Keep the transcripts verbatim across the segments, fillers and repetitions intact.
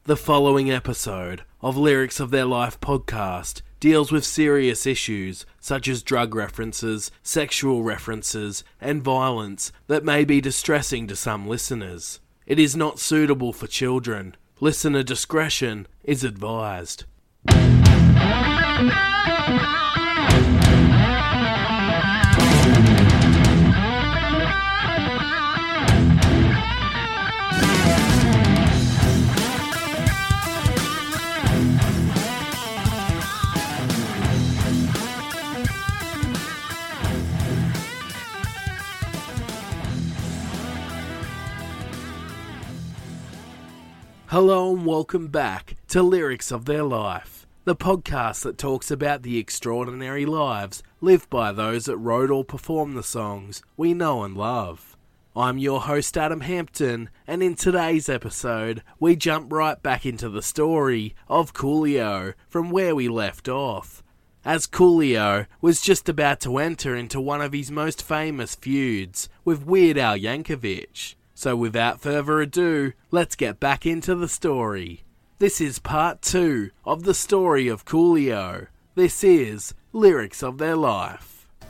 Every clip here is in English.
The following episode of Lyrics of Their Life podcast deals with serious issues such as drug references, sexual references, and violence that may be distressing to some listeners. It is not suitable for children. Listener discretion is advised. Hello and welcome back to Lyrics of Their Life, the podcast that talks about the extraordinary lives lived by those that wrote or performed the songs we know and love. I'm your host Adam Hampton, and in today's episode we jump right back into the story of Coolio from where we left off, as Coolio was just about to enter into one of his most famous feuds with Weird Al Yankovic. So without further ado, let's get back into the story. This is part two of the story of Coolio. This is Lyrics of Their Life.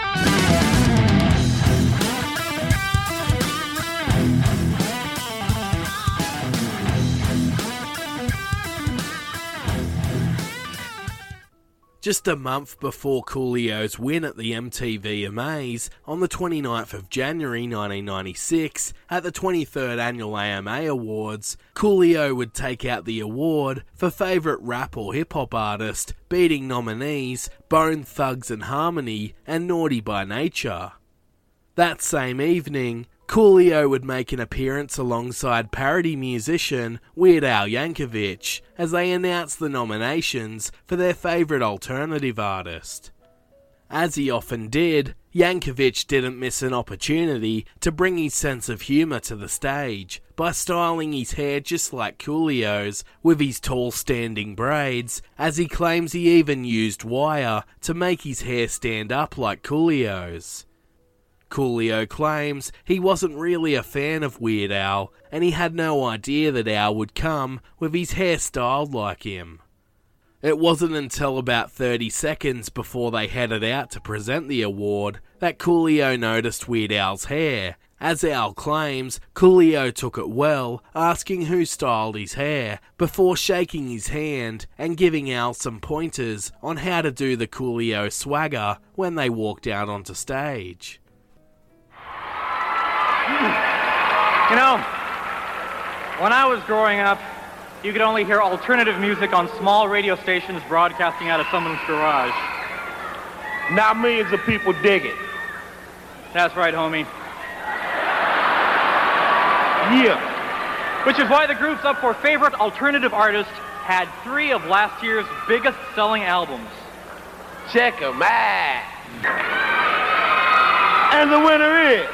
Just a month before Coolio's win at the M T V Amaze on the twenty-ninth of January nineteen ninety-six at the twenty-third Annual A M A Awards, Coolio would take out the award for Favourite Rap or Hip Hop Artist, beating nominees Bone Thugs and Harmony and Naughty by Nature. That same evening, Coolio would make an appearance alongside parody musician Weird Al Yankovic as they announced the nominations for their favourite alternative artist. As he often did, Yankovic didn't miss an opportunity to bring his sense of humour to the stage by styling his hair just like Coolio's with his tall standing braids, as he claims he even used wire to make his hair stand up like Coolio's. Coolio claims he wasn't really a fan of Weird Al, and he had no idea that Al would come with his hair styled like him. It wasn't until about thirty seconds before they headed out to present the award that Coolio noticed Weird Al's hair. As Al claims, Coolio took it well, asking who styled his hair, before shaking his hand and giving Al some pointers on how to do the Coolio swagger when they walked out onto stage. You know, when I was growing up, you could only hear alternative music on small radio stations broadcasting out of someone's garage. Now millions of people dig it. That's right, homie. Yeah. Which is why the groups up for Favorite Alternative Artist had three of last year's biggest selling albums. Check 'em out. And the winner is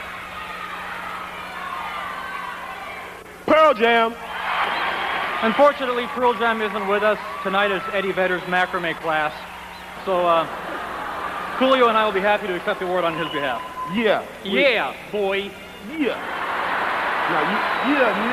Pearl Jam. Unfortunately, Pearl Jam isn't with us. Tonight is Eddie Vedder's macrame class. So, uh, Coolio and I will be happy to accept the award on his behalf. Yeah. Yeah, boy. Yeah. Now, you, yeah,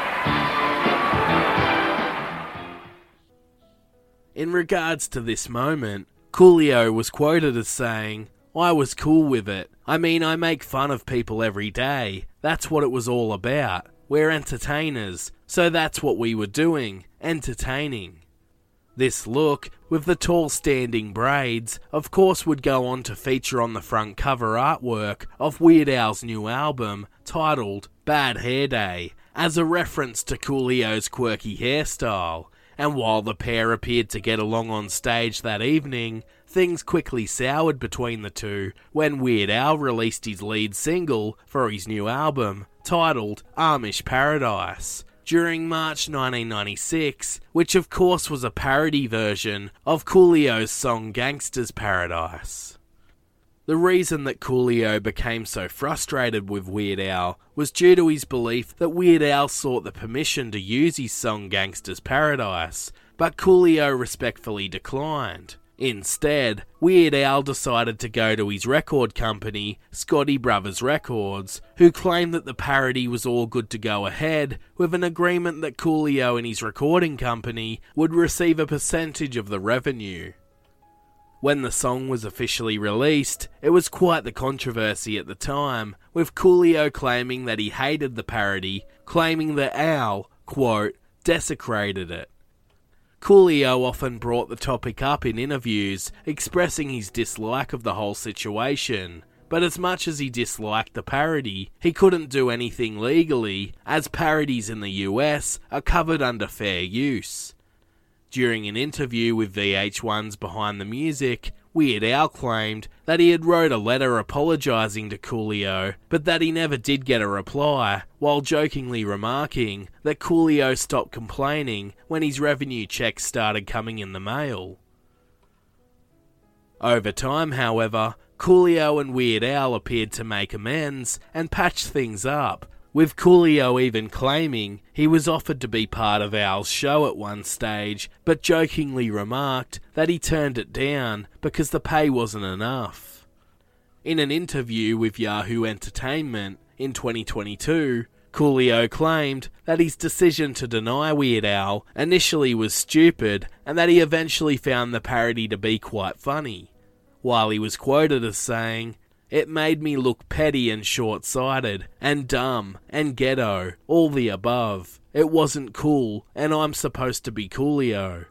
yeah. In regards to this moment, Coolio was quoted as saying, "I was cool with it. I mean, I make fun of people every day. That's what it was all about. We're entertainers, so that's what we were doing, entertaining." This look, with the tall standing braids, of course would go on to feature on the front cover artwork of Weird Al's new album, titled Bad Hair Day, as a reference to Coolio's quirky hairstyle. And while the pair appeared to get along on stage that evening, things quickly soured between the two when Weird Al released his lead single for his new album, titled Amish Paradise, during March nineteen ninety-six, which of course was a parody version of Coolio's song Gangsta's Paradise. The reason that Coolio became so frustrated with Weird Al was due to his belief that Weird Al sought the permission to use his song Gangsta's Paradise, but Coolio respectfully declined. Instead, Weird Al decided to go to his record company, Scotti Brothers Records, who claimed that the parody was all good to go ahead, with an agreement that Coolio and his recording company would receive a percentage of the revenue. When the song was officially released, it was quite the controversy at the time, with Coolio claiming that he hated the parody, claiming that Al, quote, desecrated it. Coolio often brought the topic up in interviews, expressing his dislike of the whole situation, but as much as he disliked the parody, he couldn't do anything legally, as parodies in the U S are covered under fair use. During an interview with V H one's Behind the Music, Weird Al claimed that he had wrote a letter apologising to Coolio, but that he never did get a reply, while jokingly remarking that Coolio stopped complaining when his revenue checks started coming in the mail. Over time, however, Coolio and Weird Al appeared to make amends and patch things up, with Coolio even claiming he was offered to be part of Al's show at one stage, but jokingly remarked that he turned it down because the pay wasn't enough. In an interview with Yahoo Entertainment in twenty twenty-two, Coolio claimed that his decision to deny Weird Al initially was stupid and that he eventually found the parody to be quite funny, while he was quoted as saying, "It made me look petty and short-sighted, and dumb, and ghetto, all the above. It wasn't cool, and I'm supposed to be Coolio."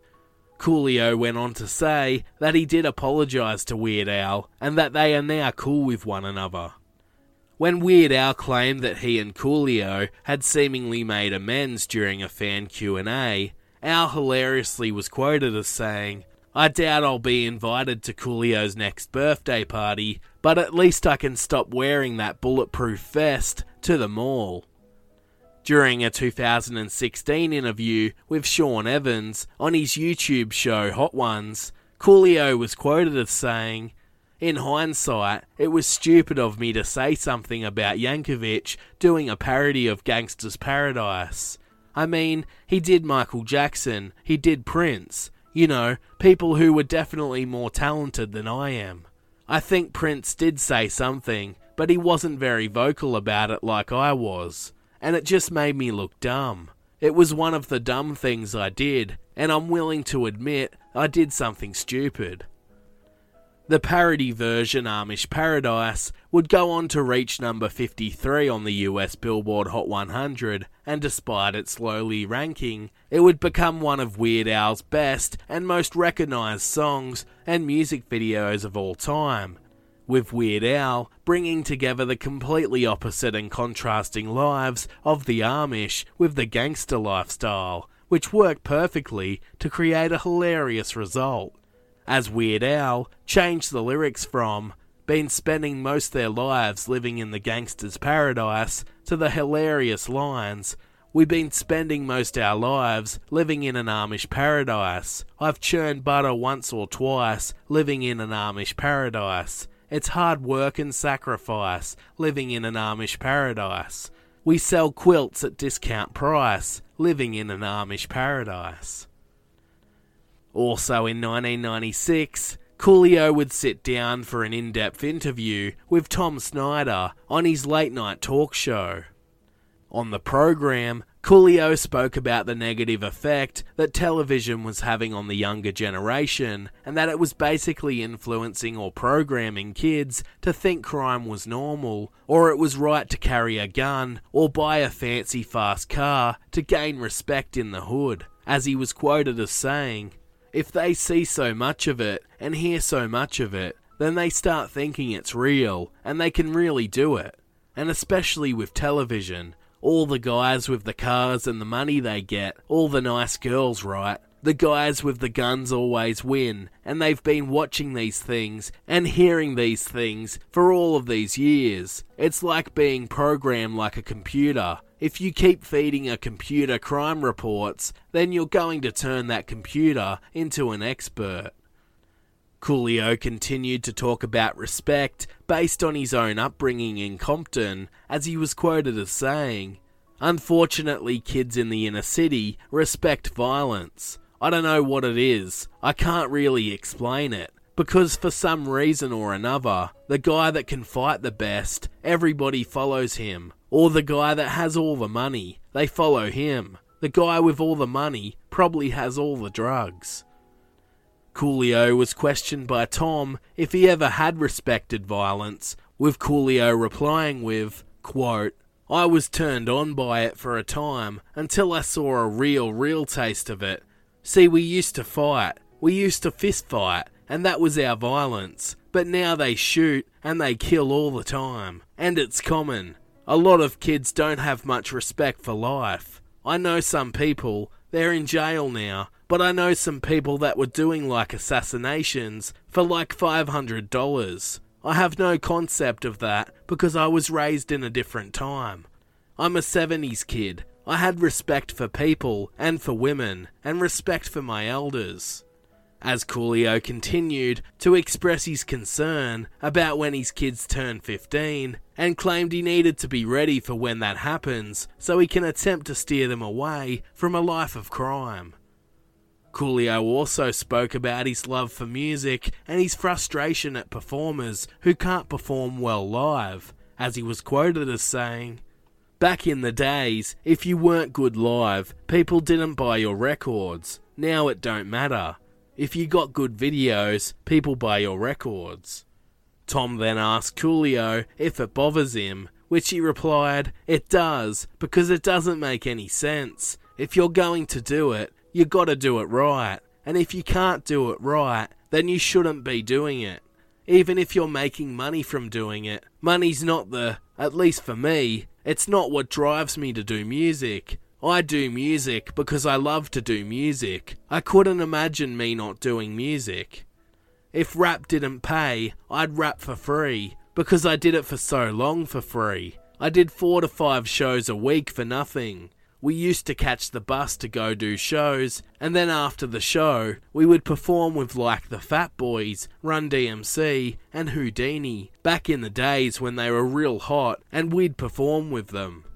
Coolio went on to say that he did apologise to Weird Al, and that they are now cool with one another. When Weird Al claimed that he and Coolio had seemingly made amends during a fan Q and A, Al hilariously was quoted as saying, "I doubt I'll be invited to Coolio's next birthday party, but at least I can stop wearing that bulletproof vest to the mall." During a two thousand sixteen interview with Sean Evans on his YouTube show Hot Ones, Coolio was quoted as saying, "In hindsight, it was stupid of me to say something about Yankovic doing a parody of Gangsta's Paradise. I mean, he did Michael Jackson, he did Prince. You know, people who were definitely more talented than I am. I think Prince did say something, but he wasn't very vocal about it like I was, and it just made me look dumb. It was one of the dumb things I did, and I'm willing to admit I did something stupid." The parody version, Amish Paradise, would go on to reach number fifty-three on the U S Billboard Hot one hundred, and despite its slowly ranking, it would become one of Weird Al's best and most recognised songs and music videos of all time, with Weird Al bringing together the completely opposite and contrasting lives of the Amish with the gangster lifestyle, which worked perfectly to create a hilarious result, as Weird Al changed the lyrics from "been spending most their lives living in the gangster's paradise" to the hilarious lines, "we've been spending most our lives living in an Amish paradise. I've churned butter once or twice living in an Amish paradise. It's hard work and sacrifice living in an Amish paradise. We sell quilts at discount price living in an Amish paradise." Also in nineteen ninety-six, Coolio would sit down for an in-depth interview with Tom Snyder on his late-night talk show. On the program, Coolio spoke about the negative effect that television was having on the younger generation, and that it was basically influencing or programming kids to think crime was normal, or it was right to carry a gun or buy a fancy fast car to gain respect in the hood, as he was quoted as saying, "If they see so much of it and hear so much of it, then they start thinking it's real and they can really do it. And especially with television, all the guys with the cars and the money they get, all the nice girls, right? The guys with the guns always win, and they've been watching these things and hearing these things for all of these years. It's like being programmed like a computer. If you keep feeding a computer crime reports, then you're going to turn that computer into an expert." Coolio continued to talk about respect based on his own upbringing in Compton, as he was quoted as saying, "Unfortunately, kids in the inner city respect violence. I don't know what it is. I can't really explain it. Because for some reason or another, the guy that can fight the best, everybody follows him. Or the guy that has all the money, they follow him. The guy with all the money probably has all the drugs. Coolio was questioned by Tom if he ever had respected violence, with Coolio replying with, quote, "I was turned on by it for a time until I saw a real, real taste of it. See, we used to fight. We used to fist fight. And that was our violence. But now they shoot and they kill all the time. And it's common. A lot of kids don't have much respect for life. I know some people, they're in jail now, but I know some people that were doing like assassinations for like five hundred dollars. I have no concept of that because I was raised in a different time. I'm a seventies kid. I had respect for people and for women and respect for my elders." As Coolio continued to express his concern about when his kids turn fifteen, and claimed he needed to be ready for when that happens so he can attempt to steer them away from a life of crime. Coolio also spoke about his love for music and his frustration at performers who can't perform well live, as he was quoted as saying, "Back in the days, if you weren't good live, people didn't buy your records. Now it don't matter. If you got good videos, people buy your records." Tom then asked Coolio if it bothers him, which he replied, "It does, because it doesn't make any sense. If you're going to do it, you gotta do it right, and if you can't do it right, then you shouldn't be doing it. Even if you're making money from doing it, money's not the, at least for me, it's not what drives me to do music. I do music because I love to do music. I couldn't imagine me not doing music. If rap didn't pay, I'd rap for free, because I did it for so long for free. I did four to five shows a week for nothing. We used to catch the bus to go do shows, and then after the show, we would perform with like the Fat Boys, Run D M C, and Houdini, back in the days when they were real hot, and we'd perform with them."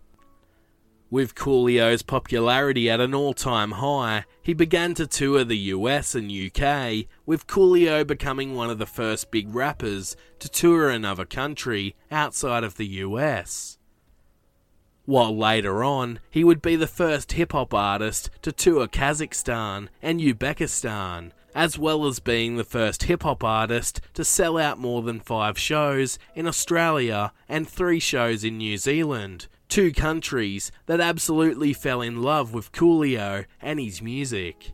With Coolio's popularity at an all-time high, he began to tour the U S and U K, with Coolio becoming one of the first big rappers to tour another country outside of the U S. While later on, he would be the first hip-hop artist to tour Kazakhstan and Uzbekistan, as well as being the first hip-hop artist to sell out more than five shows in Australia and three shows in New Zealand, two countries that absolutely fell in love with Coolio and his music.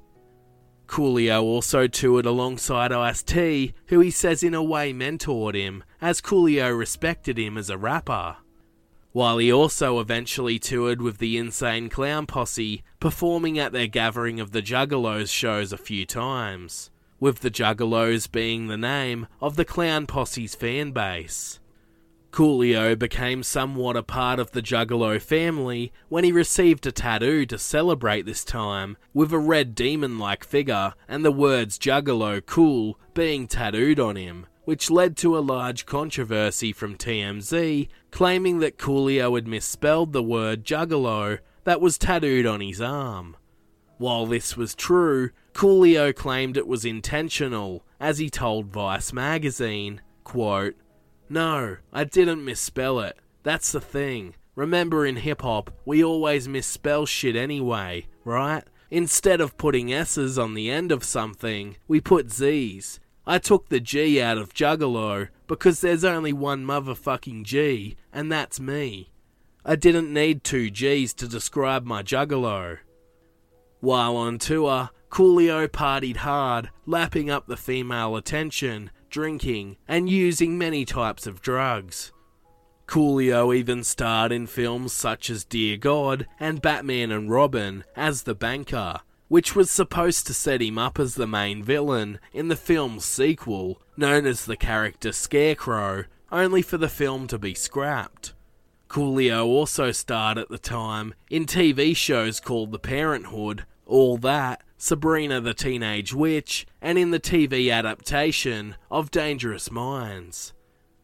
Coolio also toured alongside Ice-T, who he says in a way mentored him, as Coolio respected him as a rapper. While he also eventually toured with the Insane Clown Posse, performing at their Gathering of the Juggalos shows a few times, with the Juggalos being the name of the Clown Posse's fan base. Coolio became somewhat a part of the Juggalo family when he received a tattoo to celebrate this time, with a red demon-like figure and the words Juggalo Cool being tattooed on him, which led to a large controversy from T M Z, claiming that Coolio had misspelled the word Juggalo that was tattooed on his arm. While this was true, Coolio claimed it was intentional, as he told Vice magazine, quote, "No, I didn't misspell it. That's the thing. Remember in hip-hop, we always misspell shit anyway, right? Instead of putting S's on the end of something, we put Z's. I took the G out of Juggalo because there's only one motherfucking G, and that's me. I didn't need two G's to describe my Juggalo." While on tour, Coolio partied hard, lapping up the female attention, drinking, and using many types of drugs. Coolio even starred in films such as Dear God and Batman and Robin as the banker, which was supposed to set him up as the main villain in the film's sequel, known as the character Scarecrow, only for the film to be scrapped. Coolio also starred at the time in T V shows called The Parenthood, All That, Sabrina the Teenage Witch, and in the T V adaptation of Dangerous Minds.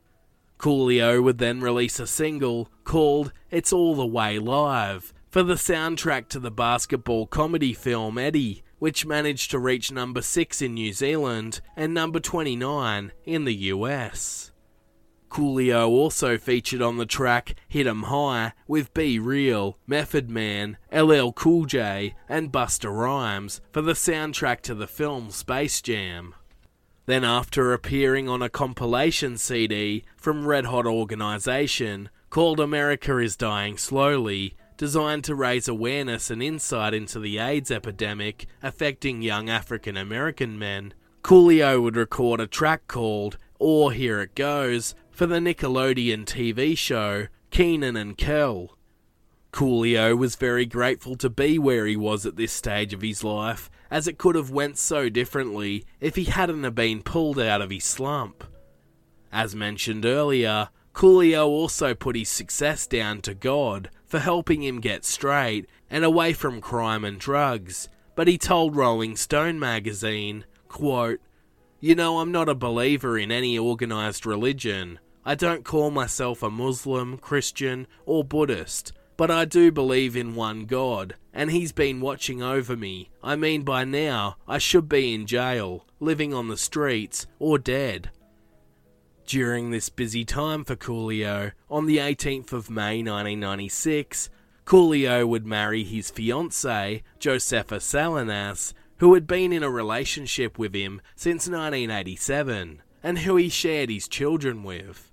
Coolio would then release a single called It's All the Way Live for the soundtrack to the basketball comedy film Eddie, which managed to reach number six in New Zealand and number twenty-nine in the U S. Coolio also featured on the track Hit 'em High with Be Real, Method Man, L L Cool J and Busta Rhymes for the soundtrack to the film Space Jam. Then after appearing on a compilation C D from Red Hot Organisation called America is Dying Slowly, designed to raise awareness and insight into the AIDS epidemic affecting young African American men, Coolio would record a track called Or Here It Goes for the Nickelodeon T V show Kenan and Kel. Coolio was very grateful to be where he was at this stage of his life, as it could have went so differently if he hadn't have been pulled out of his slump. As mentioned earlier, Coolio also put his success down to God for helping him get straight and away from crime and drugs, but he told Rolling Stone magazine, quote, "You know, I'm not a believer in any organised religion. I don't call myself a Muslim, Christian or Buddhist, but I do believe in one God, and he's been watching over me. I mean, by now, I should be in jail, living on the streets, or dead." During this busy time for Coolio, on the eighteenth of May nineteen ninety-six, Coolio would marry his fiancée, Josefa Salinas, who had been in a relationship with him since nineteen eighty-seven, and who he shared his children with.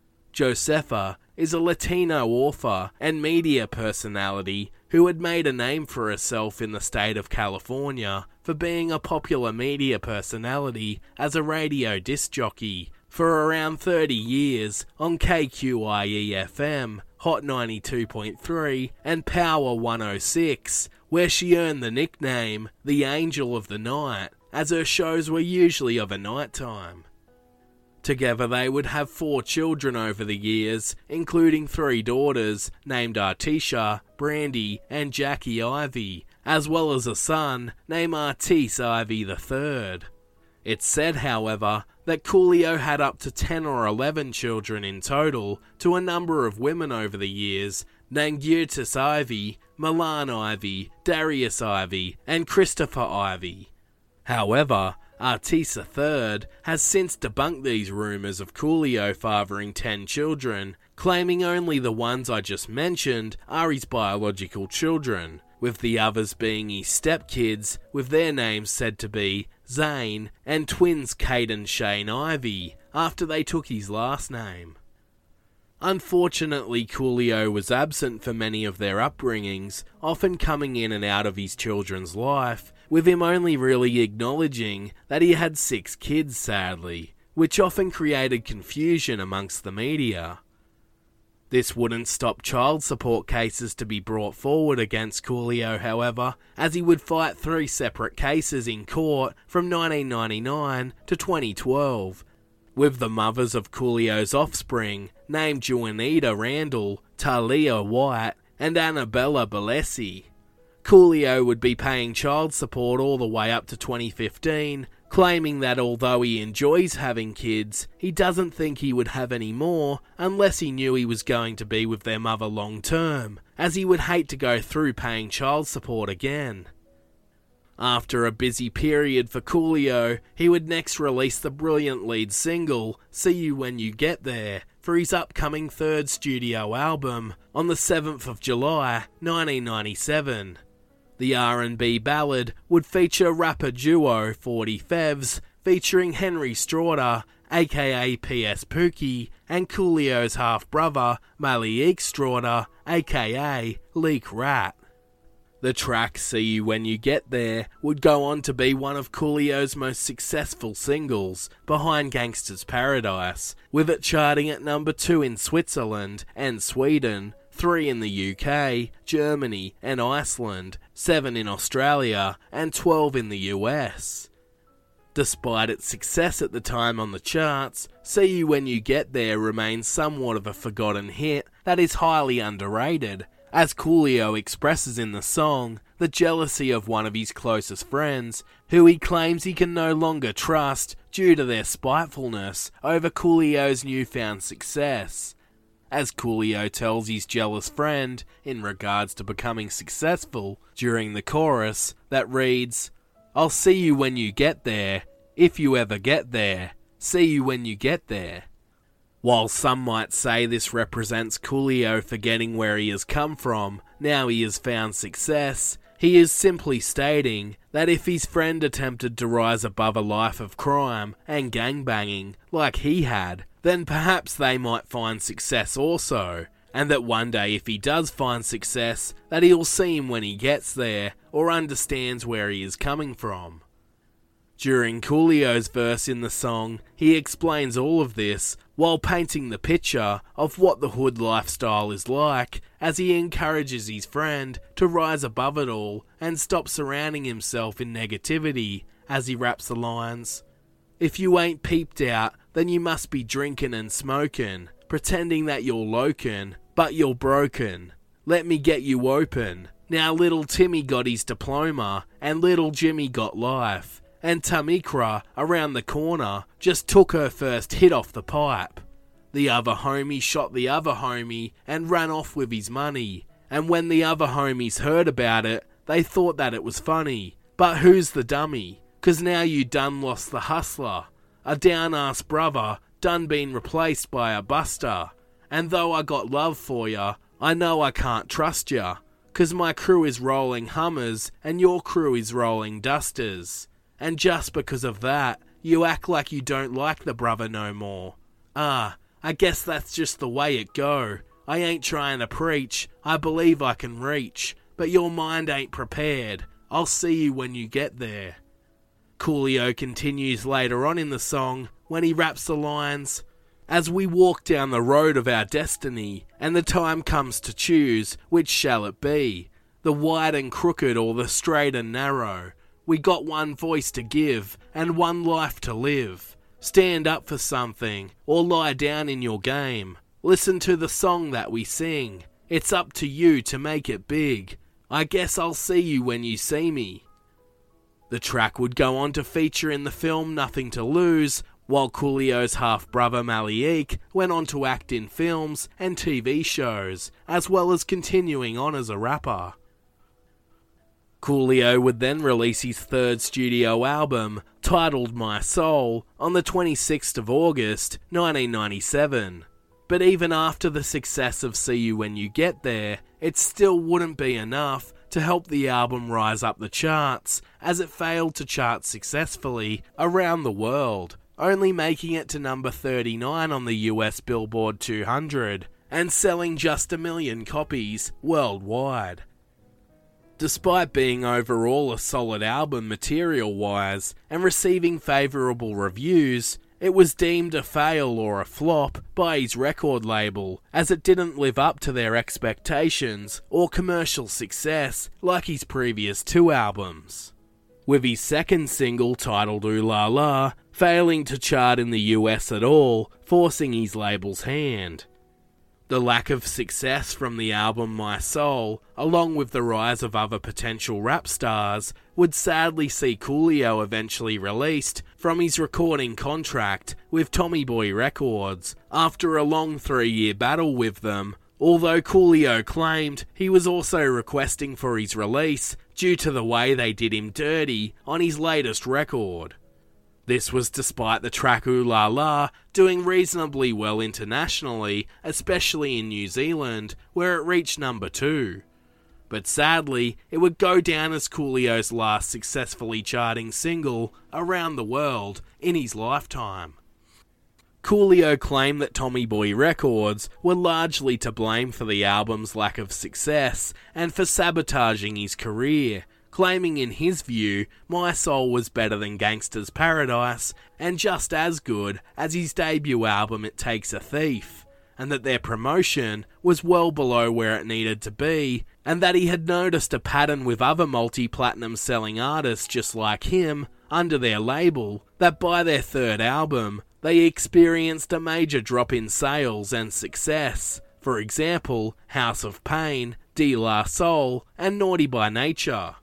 Josefa is a Latino author and media personality who had made a name for herself in the state of California for being a popular media personality as a radio disc jockey for around thirty years on K Q I E F M, Hot ninety-two point three and Power one oh six, where she earned the nickname the Angel of the Night, as her shows were usually of a night time. Together they would have four children over the years, including three daughters named Artisha, Brandy and Jackie Ivy, as well as a son named Artis Ivy the third. It's said, however, that Coolio had up to ten or eleven children in total to a number of women over the years named Eutis Ivy, Milan Ivy, Darius Ivy and Christopher Ivy. However, Artis the third has since debunked these rumours of Coolio fathering ten children, claiming only the ones I just mentioned are his biological children, with the others being his stepkids, with their names said to be Zane and twins Kate and Shane Ivy, after they took his last name. Unfortunately, Coolio was absent for many of their upbringings, often coming in and out of his children's life, with him only really acknowledging that he had six kids, sadly, which often created confusion amongst the media. This wouldn't stop child support cases to be brought forward against Coolio, however, as he would fight three separate cases in court from nineteen ninety-nine to twenty twelve, with the mothers of Coolio's offspring named Juanita Randall, Talia White, and Annabella Bellesi. Coolio would be paying child support all the way up to twenty fifteen, claiming that although he enjoys having kids, he doesn't think he would have any more unless he knew he was going to be with their mother long term, as he would hate to go through paying child support again. After a busy period for Coolio, he would next release the brilliant lead single, See You When You Get There, for his upcoming third studio album on the seventh of July nineteen ninety-seven. The R and B ballad would feature rapper duo forty Fevs, featuring Henry Straughter, aka P S Pookie, and Coolio's half-brother, Malik Straughter, aka Leak Rat. The track See You When You Get There would go on to be one of Coolio's most successful singles, behind Gangsta's Paradise, with it charting at number two in Switzerland and Sweden, three in the U K, Germany and Iceland, seven in Australia, and twelve in the U S. Despite its success at the time on the charts, See You When You Get There remains somewhat of a forgotten hit that is highly underrated, as Coolio expresses in the song the jealousy of one of his closest friends, who he claims he can no longer trust due to their spitefulness over Coolio's newfound success. As Coolio tells his jealous friend, in regards to becoming successful, during the chorus, that reads, I'll see you when you get there, if you ever get there, see you when you get there. While some might say this represents Coolio forgetting where he has come from, now he has found success, he is simply stating that if his friend attempted to rise above a life of crime and gangbanging like he had, then perhaps they might find success also, and that one day if he does find success, that he'll see him when he gets there, or understands where he is coming from. During Coolio's verse in the song, he explains all of this while painting the picture of what the hood lifestyle is like, as he encourages his friend to rise above it all and stop surrounding himself in negativity, as he raps the lines, "If you ain't peeped out, then you must be drinking and smoking, pretending that you're lokin', but you're broken. Let me get you open. Now little Timmy got his diploma, and little Jimmy got life. And Tamikra, around the corner, just took her first hit off the pipe. The other homie shot the other homie and ran off with his money. And when the other homies heard about it, they thought that it was funny. But who's the dummy? 'Cause now you done lost the hustler. A down-ass brother done been replaced by a buster. And though I got love for ya, I know I can't trust ya. 'Cause my crew is rolling Hummers and your crew is rolling Dusters. And just because of that, you act like you don't like the brother no more. Ah, I guess that's just the way it go. I ain't trying to preach, I believe I can reach, but your mind ain't prepared. I'll see you when you get there." Coolio continues later on in the song when he raps the lines, "As we walk down the road of our destiny, and the time comes to choose, which shall it be? The wide and crooked or the straight and narrow? We got one voice to give, and one life to live. Stand up for something, or lie down in your game. Listen to the song that we sing. It's up to you to make it big. I guess I'll see you when you see me." The track would go on to feature in the film Nothing to Lose, while Coolio's half-brother Malik went on to act in films and T V shows, as well as continuing on as a rapper. Coolio would then release his third studio album, titled My Soul, on the twenty-sixth of August, nineteen ninety-seven. But even after the success of See You When You Get There, it still wouldn't be enough to help the album rise up the charts, as it failed to chart successfully around the world, only making it to number thirty-nine on the U S Billboard two hundred, and selling just a million copies worldwide. Despite being overall a solid album material-wise and receiving favourable reviews, it was deemed a fail or a flop by his record label, as it didn't live up to their expectations or commercial success like his previous two albums. With his second single titled Ooh La La failing to chart in the U S at all, forcing his label's hand. The lack of success from the album My Soul, along with the rise of other potential rap stars, would sadly see Coolio eventually released from his recording contract with Tommy Boy Records after a long three-year battle with them, although Coolio claimed he was also requesting for his release due to the way they did him dirty on his latest record. This was despite the track Ooh La La doing reasonably well internationally, especially in New Zealand, where it reached number two. But sadly, it would go down as Coolio's last successfully charting single around the world in his lifetime. Coolio claimed that Tommy Boy Records were largely to blame for the album's lack of success and for sabotaging his career, claiming in his view My Soul was better than Gangsta's Paradise and just as good as his debut album It Takes a Thief, and that their promotion was well below where it needed to be, and that he had noticed a pattern with other multi-platinum selling artists just like him under their label, that by their third album they experienced a major drop in sales and success. For example, House of Pain, De La Soul, and Naughty by Nature.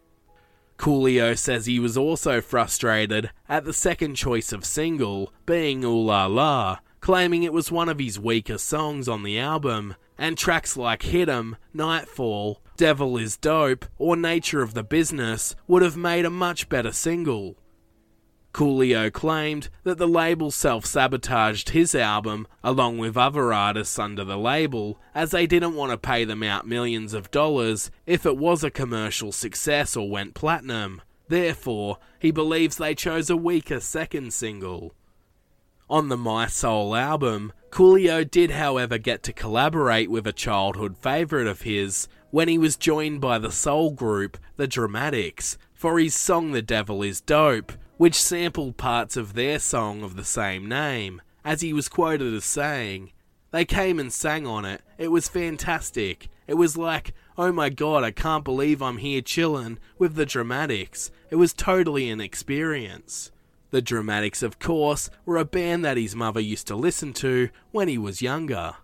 Coolio says he was also frustrated at the second choice of single, being Ooh La La, claiming it was one of his weaker songs on the album, and tracks like Hit 'Em, Nightfall, Devil is Dope or Nature of the Business would have made a much better single. Coolio claimed that the label self-sabotaged his album along with other artists under the label as they didn't want to pay them out millions of dollars if it was a commercial success or went platinum. Therefore, he believes they chose a weaker second single. On the My Soul album, Coolio did however get to collaborate with a childhood favourite of his when he was joined by the soul group The Dramatics for his song The Devil is Dope, which sampled parts of their song of the same name, as he was quoted as saying, "They came and sang on it, it was fantastic, it was like, oh my god, I can't believe I'm here chillin' with the Dramatics, it was totally an experience." The Dramatics, of course, were a band that his mother used to listen to when he was younger.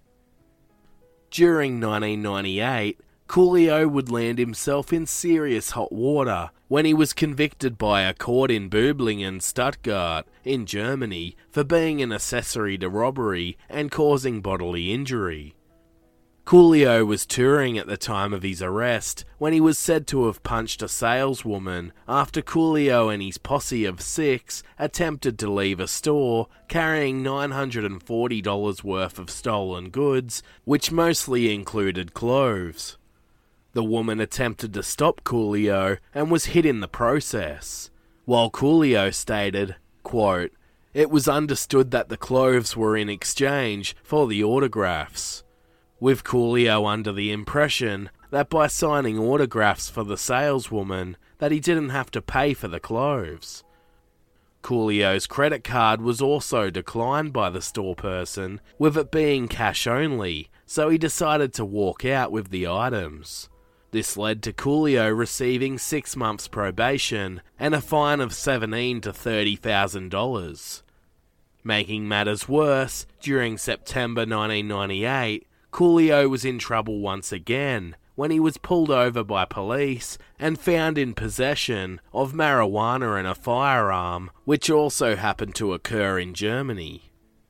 During nineteen ninety-eight, Coolio would land himself in serious hot water when he was convicted by a court in Böblingen, Stuttgart, in Germany, for being an accessory to robbery and causing bodily injury. Coolio was touring at the time of his arrest when he was said to have punched a saleswoman after Coolio and his posse of six attempted to leave a store carrying nine hundred forty dollars worth of stolen goods, which mostly included clothes. The woman attempted to stop Coolio and was hit in the process, while Coolio stated, quote, "It was understood that the clothes were in exchange for the autographs," with Coolio under the impression that by signing autographs for the saleswoman that he didn't have to pay for the clothes. Coolio's credit card was also declined by the store person, with it being cash only, so he decided to walk out with the items. This led to Coolio receiving six months probation and a fine of seventeen thousand to thirty thousand dollars. Making matters worse, during September nineteen ninety-eight, Coolio was in trouble once again when he was pulled over by police and found in possession of marijuana and a firearm, which also happened to occur in Germany.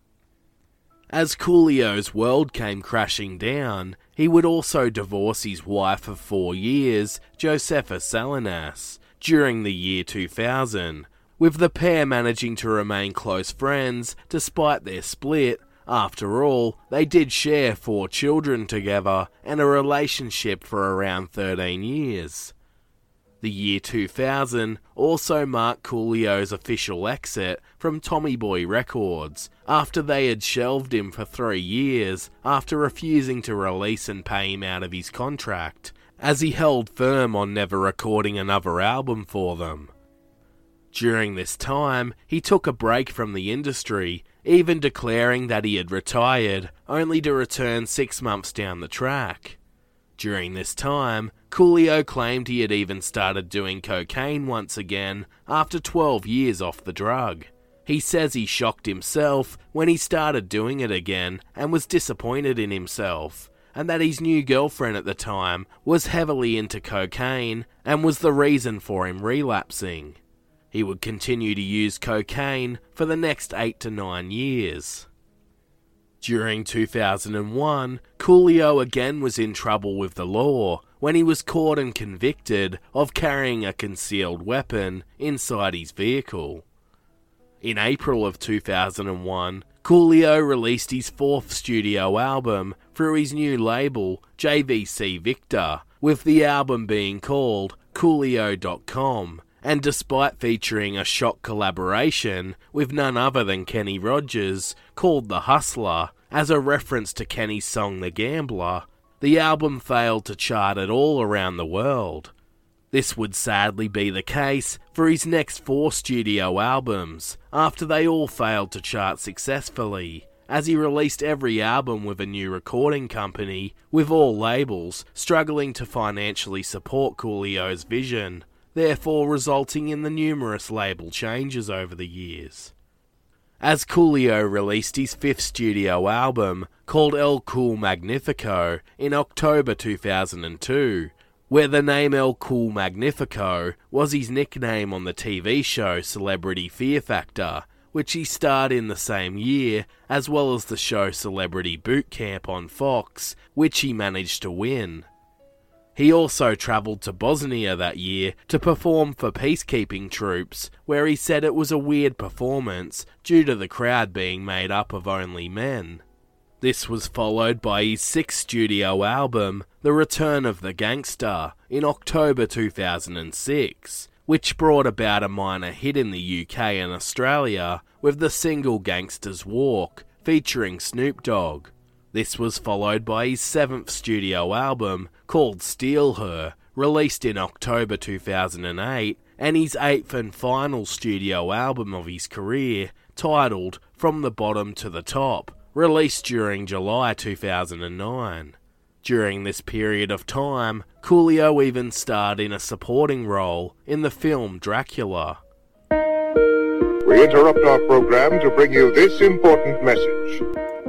As Coolio's world came crashing down, he would also divorce his wife of four years, Josefa Salinas, during the year two thousand, with the pair managing to remain close friends despite their split. After all, they did share four children together and a relationship for around thirteen years. The year two thousand also marked Coolio's official exit from Tommy Boy Records, after they had shelved him for three years after refusing to release and pay him out of his contract, as he held firm on never recording another album for them. During this time, he took a break from the industry, even declaring that he had retired, only to return six months down the track. During this time, Coolio claimed he had even started doing cocaine once again after twelve years off the drug. He says he shocked himself when he started doing it again and was disappointed in himself, and that his new girlfriend at the time was heavily into cocaine and was the reason for him relapsing. He would continue to use cocaine for the next eight to nine years. During two thousand one, Coolio again was in trouble with the law when he was caught and convicted of carrying a concealed weapon inside his vehicle. In April of two thousand one, Coolio released his fourth studio album through his new label, J V C Victor, with the album being called Coolio dot com, and despite featuring a shock collaboration with none other than Kenny Rogers, called The Hustler, as a reference to Kenny's song The Gambler, the album failed to chart at all around the world. This would sadly be the case for his next four studio albums, after they all failed to chart successfully, as he released every album with a new recording company, with all labels struggling to financially support Coolio's vision, therefore resulting in the numerous label changes over the years. As Coolio released his fifth studio album, called El Cool Magnifico, in October two thousand two, where the name El Cool Magnifico was his nickname on the T V show Celebrity Fear Factor, which he starred in the same year, as well as the show Celebrity Boot Camp on Fox, which he managed to win. He also travelled to Bosnia that year to perform for peacekeeping troops, where he said it was a weird performance due to the crowd being made up of only men. This was followed by his sixth studio album, The Return of the Gangster, in October two thousand six, which brought about a minor hit in the U K and Australia with the single Gangster's Walk, featuring Snoop Dogg. This was followed by his seventh studio album, called Steal Her, released in October two thousand eight, and his eighth and final studio album of his career, titled From the Bottom to the Top, released during July two thousand nine. During this period of time, Coolio even starred in a supporting role in the film Dracula. We interrupt our program to bring you this important message.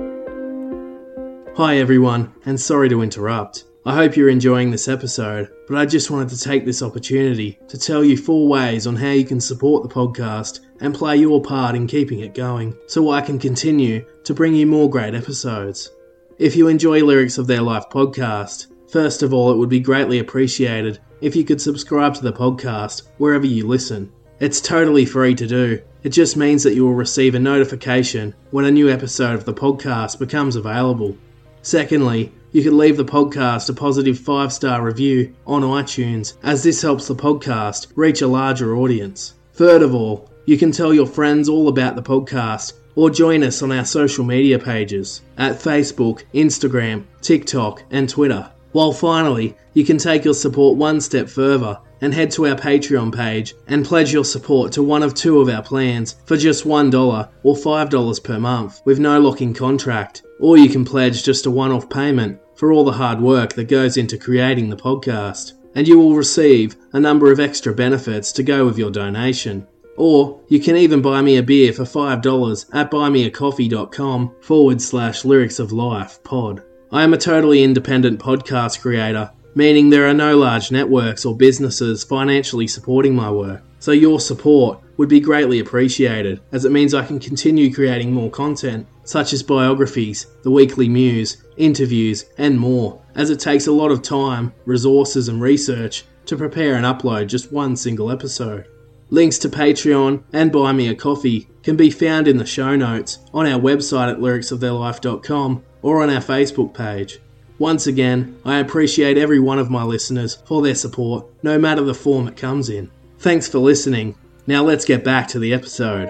Hi everyone, and sorry to interrupt. I hope you're enjoying this episode, but I just wanted to take this opportunity to tell you four ways on how you can support the podcast and play your part in keeping it going, so I can continue to bring you more great episodes. If you enjoy Lyrics of Their Life podcast, first of all, it would be greatly appreciated if you could subscribe to the podcast wherever you listen. It's totally free to do. It just means that you will receive a notification when a new episode of the podcast becomes available. Secondly, you can leave the podcast a positive five star review on iTunes, as this helps the podcast reach a larger audience. Third of all, you can tell your friends all about the podcast or join us on our social media pages at Facebook, Instagram, TikTok and Twitter. While finally, you can take your support one step further and head to our Patreon page and pledge your support to one of two of our plans for just one dollar or five dollars per month with no locking contract. Or you can pledge just a one-off payment for all the hard work that goes into creating the podcast, and you will receive a number of extra benefits to go with your donation. Or you can even buy me a beer for five dollars at buymeacoffee.com forward slash lyrics of life pod. I am a totally independent podcast creator, meaning there are no large networks or businesses financially supporting my work. So your support would be greatly appreciated, as it means I can continue creating more content, such as biographies, the weekly muse, interviews, and more, as it takes a lot of time, resources, and research to prepare and upload just one single episode. Links to Patreon and Buy Me a Coffee can be found in the show notes on our website at lyrics of their life dot com or on our Facebook page. Once again, I appreciate every one of my listeners for their support, no matter the form it comes in. Thanks for listening. Now let's get back to the episode.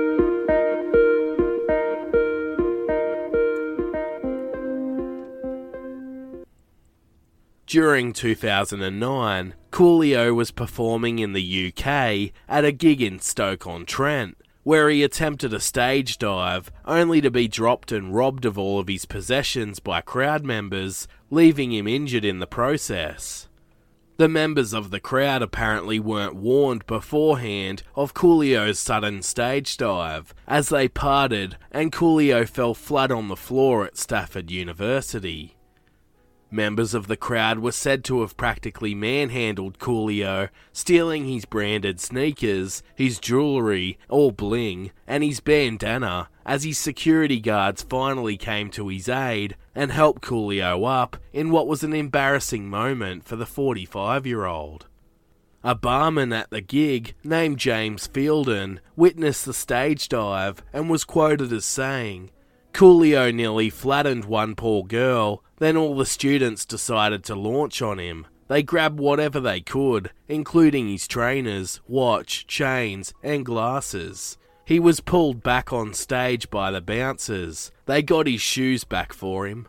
During two thousand nine, Coolio was performing in the U K at a gig in Stoke-on-Trent, where he attempted a stage dive, only to be dropped and robbed of all of his possessions by crowd members, leaving him injured in the process. The members of the crowd apparently weren't warned beforehand of Coolio's sudden stage dive, as they parted and Coolio fell flat on the floor at Stafford University. Members of the crowd were said to have practically manhandled Coolio, stealing his branded sneakers, his jewellery, all bling, and his bandana, as his security guards finally came to his aid and helped Coolio up in what was an embarrassing moment for the forty-five-year-old. A barman at the gig, named James Fielden, witnessed the stage dive and was quoted as saying, "Coolio nearly flattened one poor girl, then all the students decided to launch on him. They grabbed whatever they could, including his trainers, watch, chains, and glasses. He was pulled back on stage by the bouncers. They got his shoes back for him."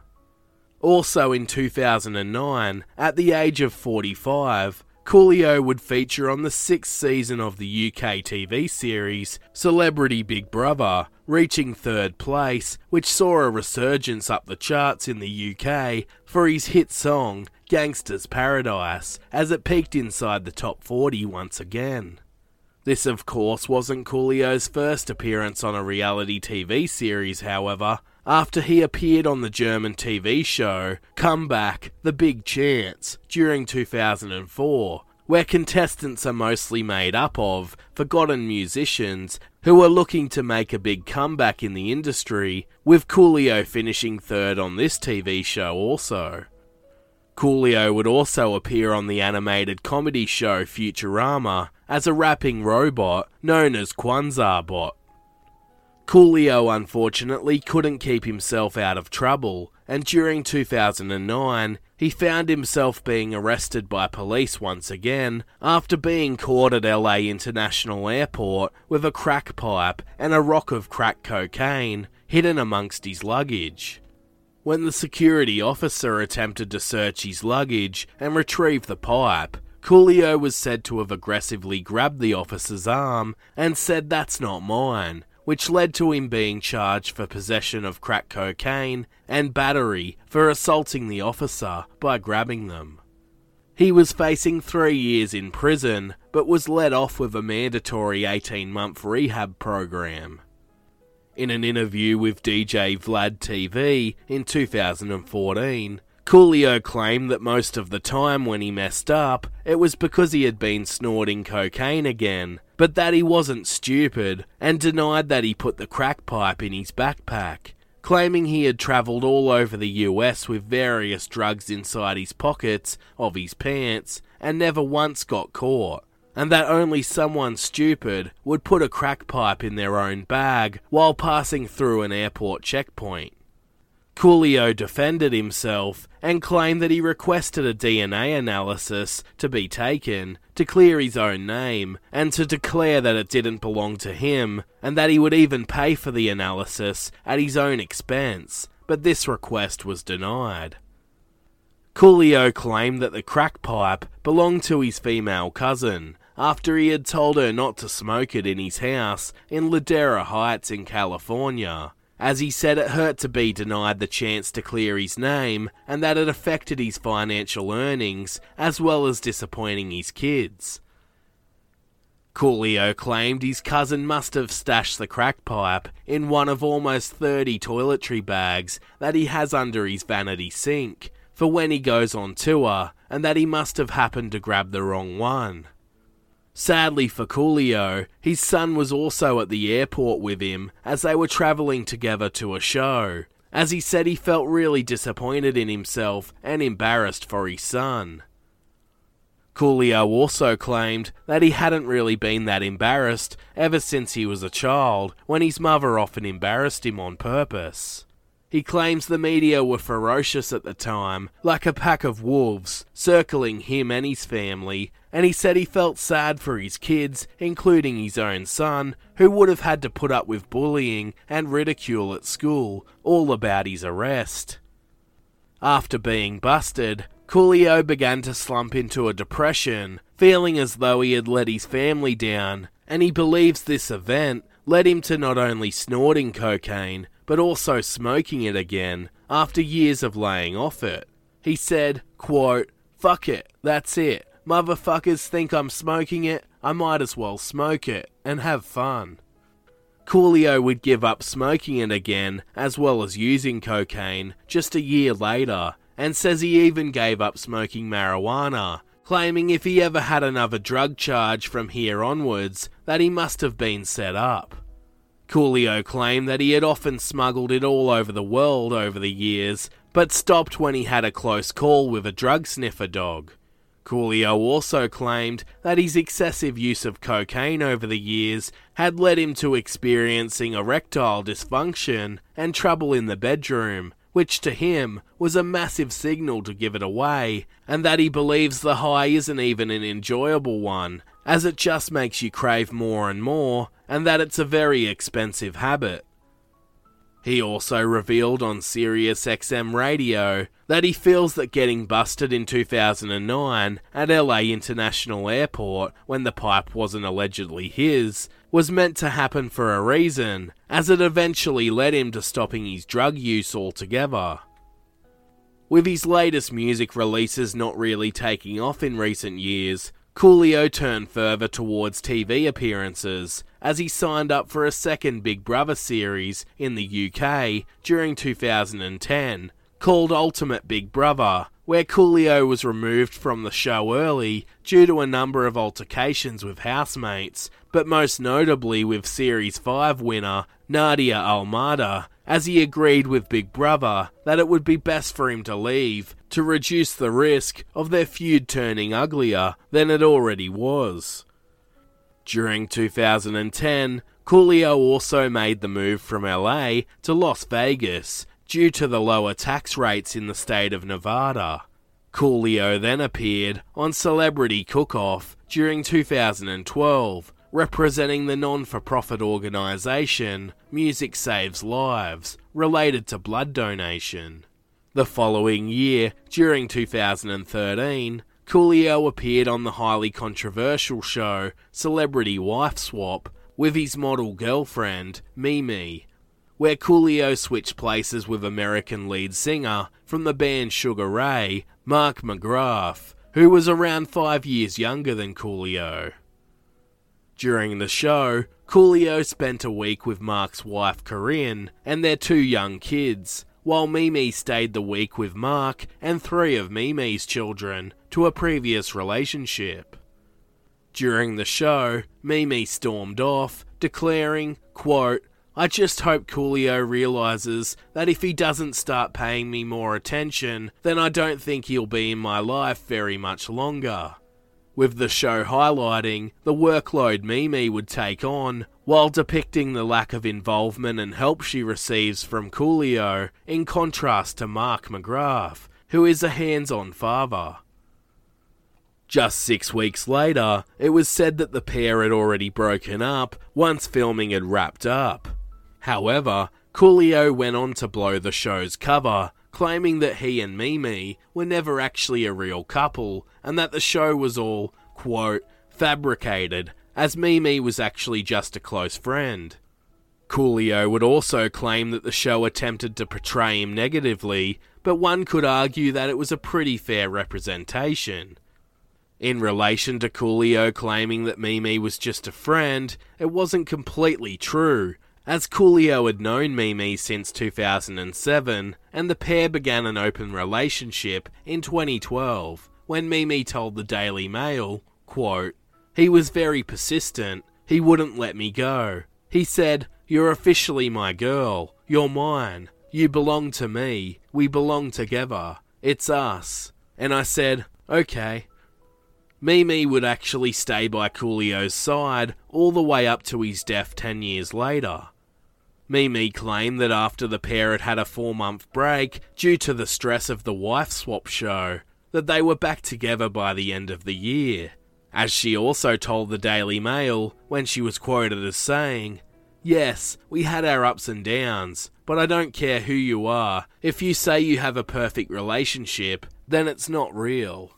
Also in two thousand nine, at the age of forty-five, Coolio would feature on the sixth season of the U K T V series Celebrity Big Brother, reaching third place, which saw a resurgence up the charts in the U K for his hit song Gangsta's Paradise, as it peaked inside the top forty once again. This of course wasn't Coolio's first appearance on a reality T V series, however, after he appeared on the German T V show Comeback, The Big Chance during two thousand four, where contestants are mostly made up of forgotten musicians who are looking to make a big comeback in the industry, with Coolio finishing third on this T V show also. Coolio would also appear on the animated comedy show Futurama as a rapping robot known as Quasarbot. Coolio unfortunately couldn't keep himself out of trouble, and during two thousand nine, he found himself being arrested by police once again after being caught at L A International Airport with a crack pipe and a rock of crack cocaine hidden amongst his luggage. When the security officer attempted to search his luggage and retrieve the pipe, Coolio was said to have aggressively grabbed the officer's arm and said, "That's not mine," which led to him being charged for possession of crack cocaine and battery for assaulting the officer by grabbing them. He was facing three years in prison, but was let off with a mandatory eighteen-month rehab program. In an interview with D J Vlad T V in two thousand fourteen, Coolio claimed that most of the time when he messed up, it was because he had been snorting cocaine again, but that he wasn't stupid, and denied that he put the crack pipe in his backpack, claiming he had travelled all over the U S with various drugs inside his pockets of his pants and never once got caught, and that only someone stupid would put a crack pipe in their own bag while passing through an airport checkpoint. Coolio defended himself and claimed that he requested a D N A analysis to be taken to clear his own name and to declare that it didn't belong to him, and that he would even pay for the analysis at his own expense, but this request was denied. Coolio claimed that the crack pipe belonged to his female cousin after he had told her not to smoke it in his house in Ladera Heights in California, as he said it hurt to be denied the chance to clear his name and that it affected his financial earnings as well as disappointing his kids. Coolio claimed his cousin must have stashed the crack pipe in one of almost thirty toiletry bags that he has under his vanity sink for when he goes on tour, and that he must have happened to grab the wrong one. Sadly for Coolio, his son was also at the airport with him as they were travelling together to a show, as he said he felt really disappointed in himself and embarrassed for his son. Coolio also claimed that he hadn't really been that embarrassed ever since he was a child, when his mother often embarrassed him on purpose. He claims the media were ferocious at the time, like a pack of wolves, circling him and his family, and he said he felt sad for his kids, including his own son, who would have had to put up with bullying and ridicule at school, all about his arrest. After being busted, Coolio began to slump into a depression, feeling as though he had let his family down, and he believes this event led him to not only snorting cocaine, but also smoking it again after years of laying off it. He said, quote, "Fuck it, that's it. Motherfuckers think I'm smoking it, I might as well smoke it, and have fun." Coolio would give up smoking it again, as well as using cocaine, just a year later, and says he even gave up smoking marijuana, claiming if he ever had another drug charge from here onwards, that he must have been set up. Coolio claimed that he had often smuggled it all over the world over the years, but stopped when he had a close call with a drug sniffer dog. Coolio also claimed that his excessive use of cocaine over the years had led him to experiencing erectile dysfunction and trouble in the bedroom, which to him was a massive signal to give it away, and that he believes the high isn't even an enjoyable one, as it just makes you crave more and more, and that it's a very expensive habit. He also revealed on Sirius X M radio that he feels that getting busted in two thousand nine at L A International Airport when the pipe wasn't allegedly his was meant to happen for a reason, as it eventually led him to stopping his drug use altogether. With his latest music releases not really taking off in recent years, Coolio turned further towards T V appearances, as he signed up for a second Big Brother series in the U K during two thousand ten, called Ultimate Big Brother, where Coolio was removed from the show early due to a number of altercations with housemates, but most notably with Series five winner Nadia Almada, as he agreed with Big Brother that it would be best for him to leave to reduce the risk of their feud turning uglier than it already was. During two thousand ten, Coolio also made the move from L A to Las Vegas due to the lower tax rates in the state of Nevada. Coolio then appeared on Celebrity Cook-Off during two thousand twelve, representing the non-for-profit organisation Music Saves Lives, related to blood donation. The following year, during two thousand thirteen, Coolio appeared on the highly controversial show Celebrity Wife Swap with his model girlfriend, Mimi, where Coolio switched places with American lead singer from the band Sugar Ray, Mark McGrath, who was around five years younger than Coolio. During the show, Coolio spent a week with Mark's wife Corinne and their two young kids, while Mimi stayed the week with Mark and three of Mimi's children to a previous relationship. During the show, Mimi stormed off, declaring, quote, "I just hope Coolio realises that if he doesn't start paying me more attention, then I don't think he'll be in my life very much longer," with the show highlighting the workload Mimi would take on, while depicting the lack of involvement and help she receives from Coolio, in contrast to Mark McGrath, who is a hands-on father. Just six weeks later, it was said that the pair had already broken up once filming had wrapped up. However, Coolio went on to blow the show's cover, claiming that he and Mimi were never actually a real couple and that the show was all, quote, fabricated, as Mimi was actually just a close friend. Coolio would also claim that the show attempted to portray him negatively, but one could argue that it was a pretty fair representation. In relation to Coolio claiming that Mimi was just a friend, it wasn't completely true, as Coolio had known Mimi since two thousand seven, and the pair began an open relationship in twenty twelve, when Mimi told the Daily Mail, quote, "He was very persistent, he wouldn't let me go. He said, 'You're officially my girl, you're mine, you belong to me, we belong together, it's us.' And I said, okay." Mimi would actually stay by Coolio's side all the way up to his death ten years later. Mimi claimed that after the pair had had a four-month break due to the stress of the wife swap show, that they were back together by the end of the year, as she also told the Daily Mail when she was quoted as saying, "Yes, we had our ups and downs, but I don't care who you are, if you say you have a perfect relationship, then it's not real."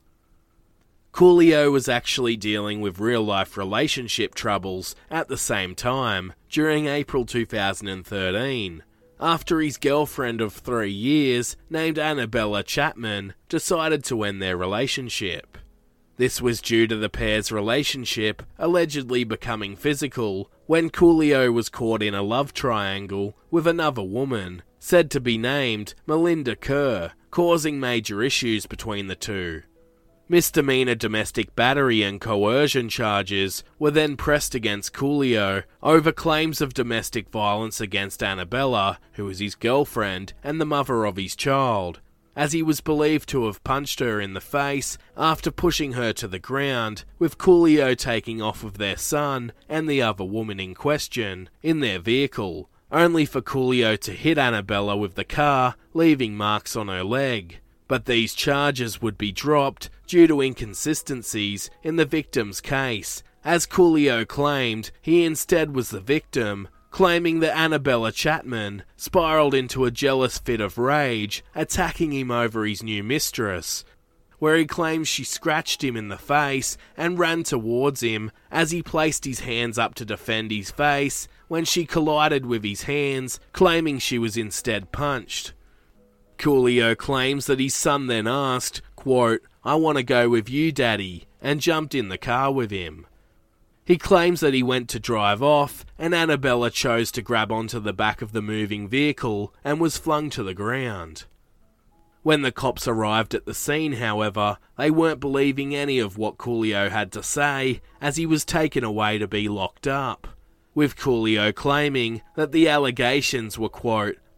Coolio was actually dealing with real-life relationship troubles at the same time during April two thousand thirteen, after his girlfriend of three years, named Annabella Chapman, decided to end their relationship. This was due to the pair's relationship allegedly becoming physical when Coolio was caught in a love triangle with another woman, said to be named Melinda Kerr, causing major issues between the two. Misdemeanor domestic battery and coercion charges were then pressed against Coolio over claims of domestic violence against Annabella, who was his girlfriend and the mother of his child, as he was believed to have punched her in the face after pushing her to the ground, with Coolio taking off with their son and the other woman in question in their vehicle, only for Coolio to hit Annabella with the car, leaving marks on her leg. But these charges would be dropped due to inconsistencies in the victim's case, as Coolio claimed he instead was the victim, claiming that Annabella Chapman spiraled into a jealous fit of rage, attacking him over his new mistress, where he claims she scratched him in the face and ran towards him as he placed his hands up to defend his face when she collided with his hands, claiming she was instead punched. Coolio claims that his son then asked, quote, "I want to go with you, Daddy," and jumped in the car with him. He claims that he went to drive off, and Annabella chose to grab onto the back of the moving vehicle and was flung to the ground. When the cops arrived at the scene, however, they weren't believing any of what Coolio had to say, as he was taken away to be locked up, with Coolio claiming that the allegations were, quote,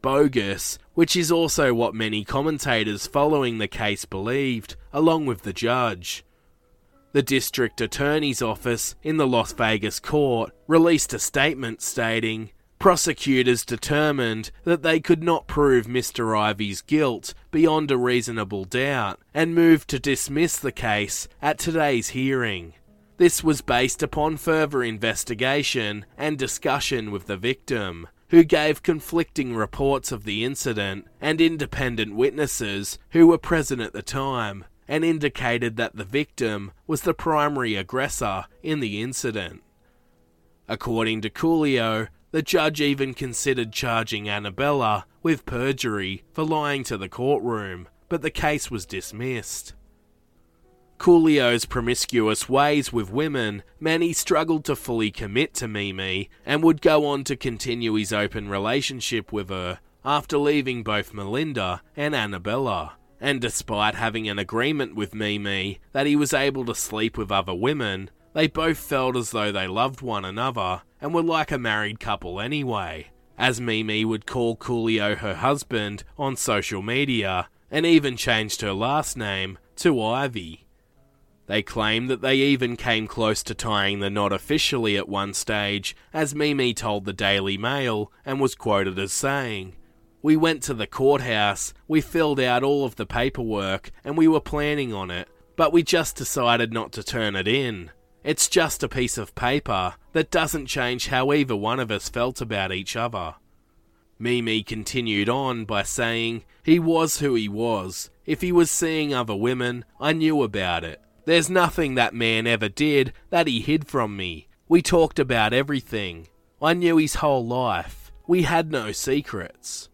bogus, which is also what many commentators following the case believed, along with the judge. The district attorney's office in the Las Vegas court released a statement stating, prosecutors determined that they could not prove Mister Ivey's guilt beyond a reasonable doubt and moved to dismiss the case at today's hearing. This was based upon further investigation and discussion with the victim, who gave conflicting reports of the incident, and independent witnesses who were present at the time, and indicated that the victim was the primary aggressor in the incident. According to Coolio, the judge even considered charging Annabella with perjury for lying to the courtroom, but the case was dismissed. Coolio's promiscuous ways with women meant he struggled to fully commit to Mimi and would go on to continue his open relationship with her after leaving both Melinda and Annabella. And despite having an agreement with Mimi that he was able to sleep with other women, they both felt as though they loved one another and were like a married couple anyway, as Mimi would call Coolio her husband on social media and even changed her last name to Ivey. They claim that they even came close to tying the knot officially at one stage, as Mimi told the Daily Mail and was quoted as saying, "We went to the courthouse, we filled out all of the paperwork and we were planning on it, but we just decided not to turn it in. It's just a piece of paper that doesn't change how either one of us felt about each other." Mimi continued on by saying, "He was who he was. If he was seeing other women, I knew about it. There's nothing that man ever did that he hid from me. We talked about everything. I knew his whole life. We had no secrets."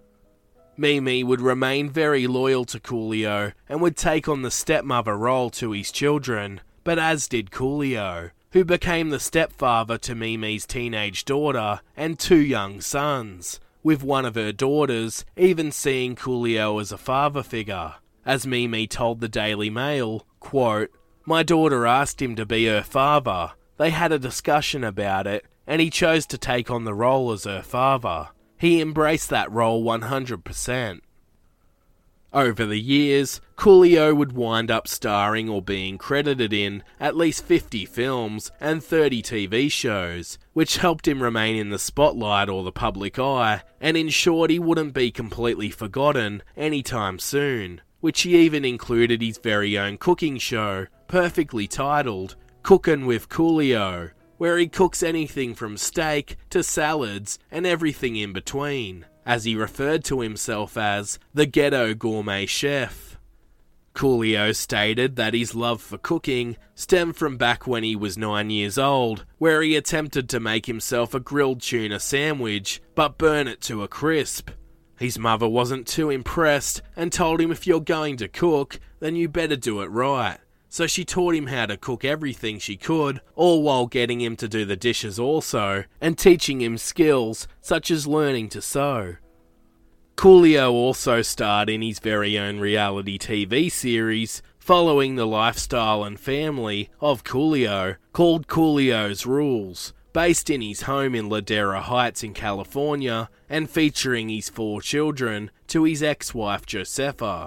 Mimi would remain very loyal to Coolio and would take on the stepmother role to his children, but as did Coolio, who became the stepfather to Mimi's teenage daughter and two young sons, with one of her daughters even seeing Coolio as a father figure. As Mimi told the Daily Mail, quote, "My daughter asked him to be her father. They had a discussion about it, and he chose to take on the role as her father. He embraced that role one hundred percent. Over the years, Coolio would wind up starring or being credited in at least fifty films and thirty T V shows, which helped him remain in the spotlight or the public eye, and ensured he wouldn't be completely forgotten anytime soon, which he even included his very own cooking show, perfectly titled Cookin' with Coolio, where he cooks anything from steak to salads and everything in between, as he referred to himself as the ghetto gourmet chef. Coolio stated that his love for cooking stemmed from back when he was nine years old, where he attempted to make himself a grilled tuna sandwich, but burn it to a crisp. His mother wasn't too impressed and told him if you're going to cook, then you better do it right. So she taught him how to cook everything she could, all while getting him to do the dishes also, and teaching him skills such as learning to sew. Coolio also starred in his very own reality T V series, following the lifestyle and family of Coolio, called Coolio's Rules, based in his home in Ladera Heights in California, and featuring his four children to his ex-wife Josefa.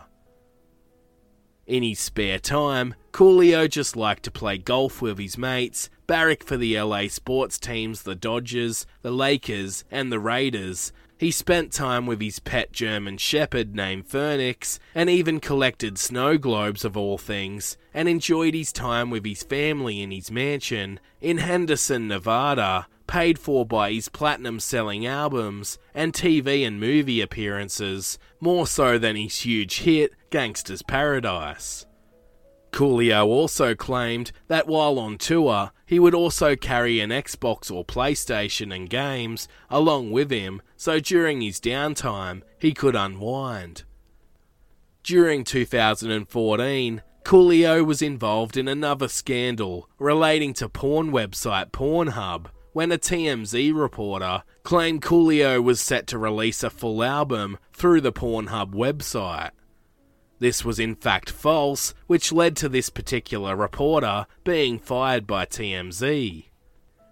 In his spare time, Coolio just liked to play golf with his mates, barrack for the L A sports teams the Dodgers, the Lakers, and the Raiders. He spent time with his pet German Shepherd named Phoenix, and even collected snow globes of all things, and enjoyed his time with his family in his mansion in Henderson, Nevada, paid for by his platinum-selling albums and T V and movie appearances, more so than his huge hit, Gangsta's Paradise. Coolio also claimed that while on tour, he would also carry an Xbox or PlayStation and games along with him, so during his downtime, he could unwind. During two thousand fourteen, Coolio was involved in another scandal relating to porn website Pornhub, when a T M Z reporter claimed Coolio was set to release a full album through the Pornhub website. This was in fact false, which led to this particular reporter being fired by T M Z.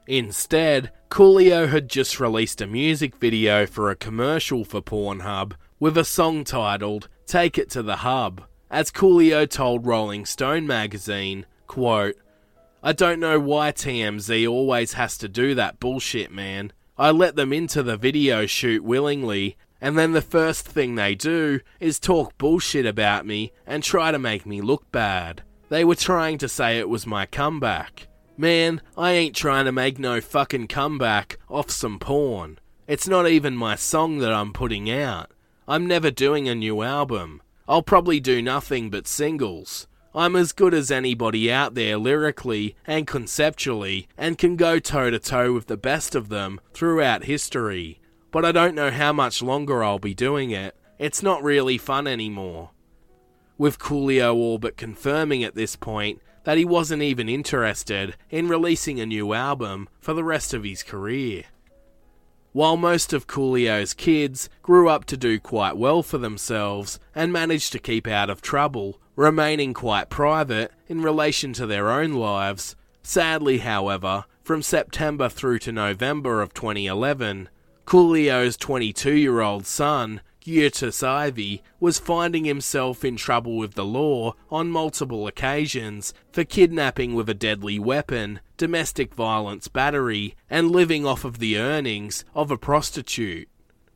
Instead, Coolio had just released a music video for a commercial for Pornhub with a song titled Take It to the Hub, as Coolio told Rolling Stone magazine, quote, "I don't know why T M Z always has to do that bullshit, man. I let them into the video shoot willingly, and then the first thing they do is talk bullshit about me and try to make me look bad. They were trying to say it was my comeback. Man, I ain't trying to make no fucking comeback off some porn. It's not even my song that I'm putting out. I'm never doing a new album. I'll probably do nothing but singles. I'm as good as anybody out there lyrically and conceptually, and can go toe-to-toe with the best of them throughout history. But I don't know how much longer I'll be doing it. It's not really fun anymore." With Coolio all but confirming at this point that he wasn't even interested in releasing a new album for the rest of his career. While most of Coolio's kids grew up to do quite well for themselves and managed to keep out of trouble, remaining quite private in relation to their own lives, sadly, however, from September through to November of twenty eleven, Coolio's twenty-two-year-old son, Gyurtis Ivy, was finding himself in trouble with the law on multiple occasions for kidnapping with a deadly weapon, domestic violence battery, and living off of the earnings of a prostitute.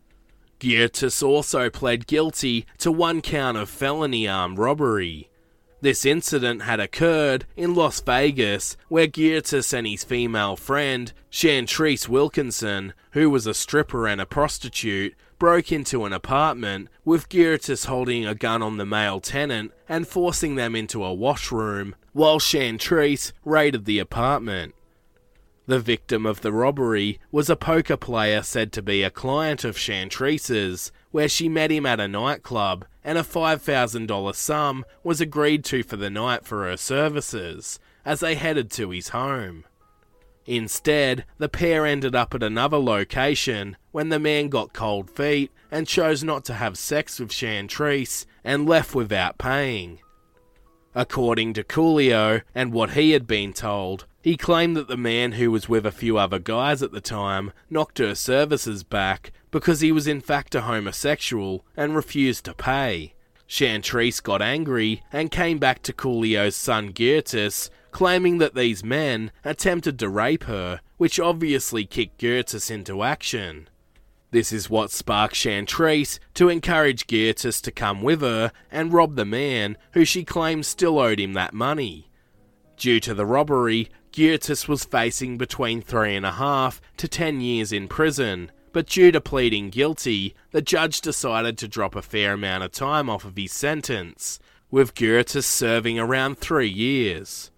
Gyurtis also pled guilty to one count of felony armed robbery. This incident had occurred in Las Vegas, where Gyurtis and his female friend, Chantrice Wilkinson, who was a stripper and a prostitute, broke into an apartment, with Gyurtis holding a gun on the male tenant and forcing them into a washroom, while Chantrice raided the apartment. The victim of the robbery was a poker player said to be a client of Chantrice's, where she met him at a nightclub, and a five thousand dollars sum was agreed to for the night for her services, as they headed to his home. Instead, the pair ended up at another location when the man got cold feet and chose not to have sex with Chantrice and left without paying. According to Coolio and what he had been told, he claimed that the man, who was with a few other guys at the time, knocked her services back because he was in fact a homosexual and refused to pay. Chantrice got angry and came back to Coolio's son Gyurtis, claiming that these men attempted to rape her, which obviously kicked Gyurtis into action. This is what sparked Chantrice to encourage Gyurtis to come with her and rob the man, who she claims still owed him that money. Due to the robbery, Gyurtis was facing between three and a half to ten years in prison, but due to pleading guilty, the judge decided to drop a fair amount of time off of his sentence, with Gyurtis serving around three years.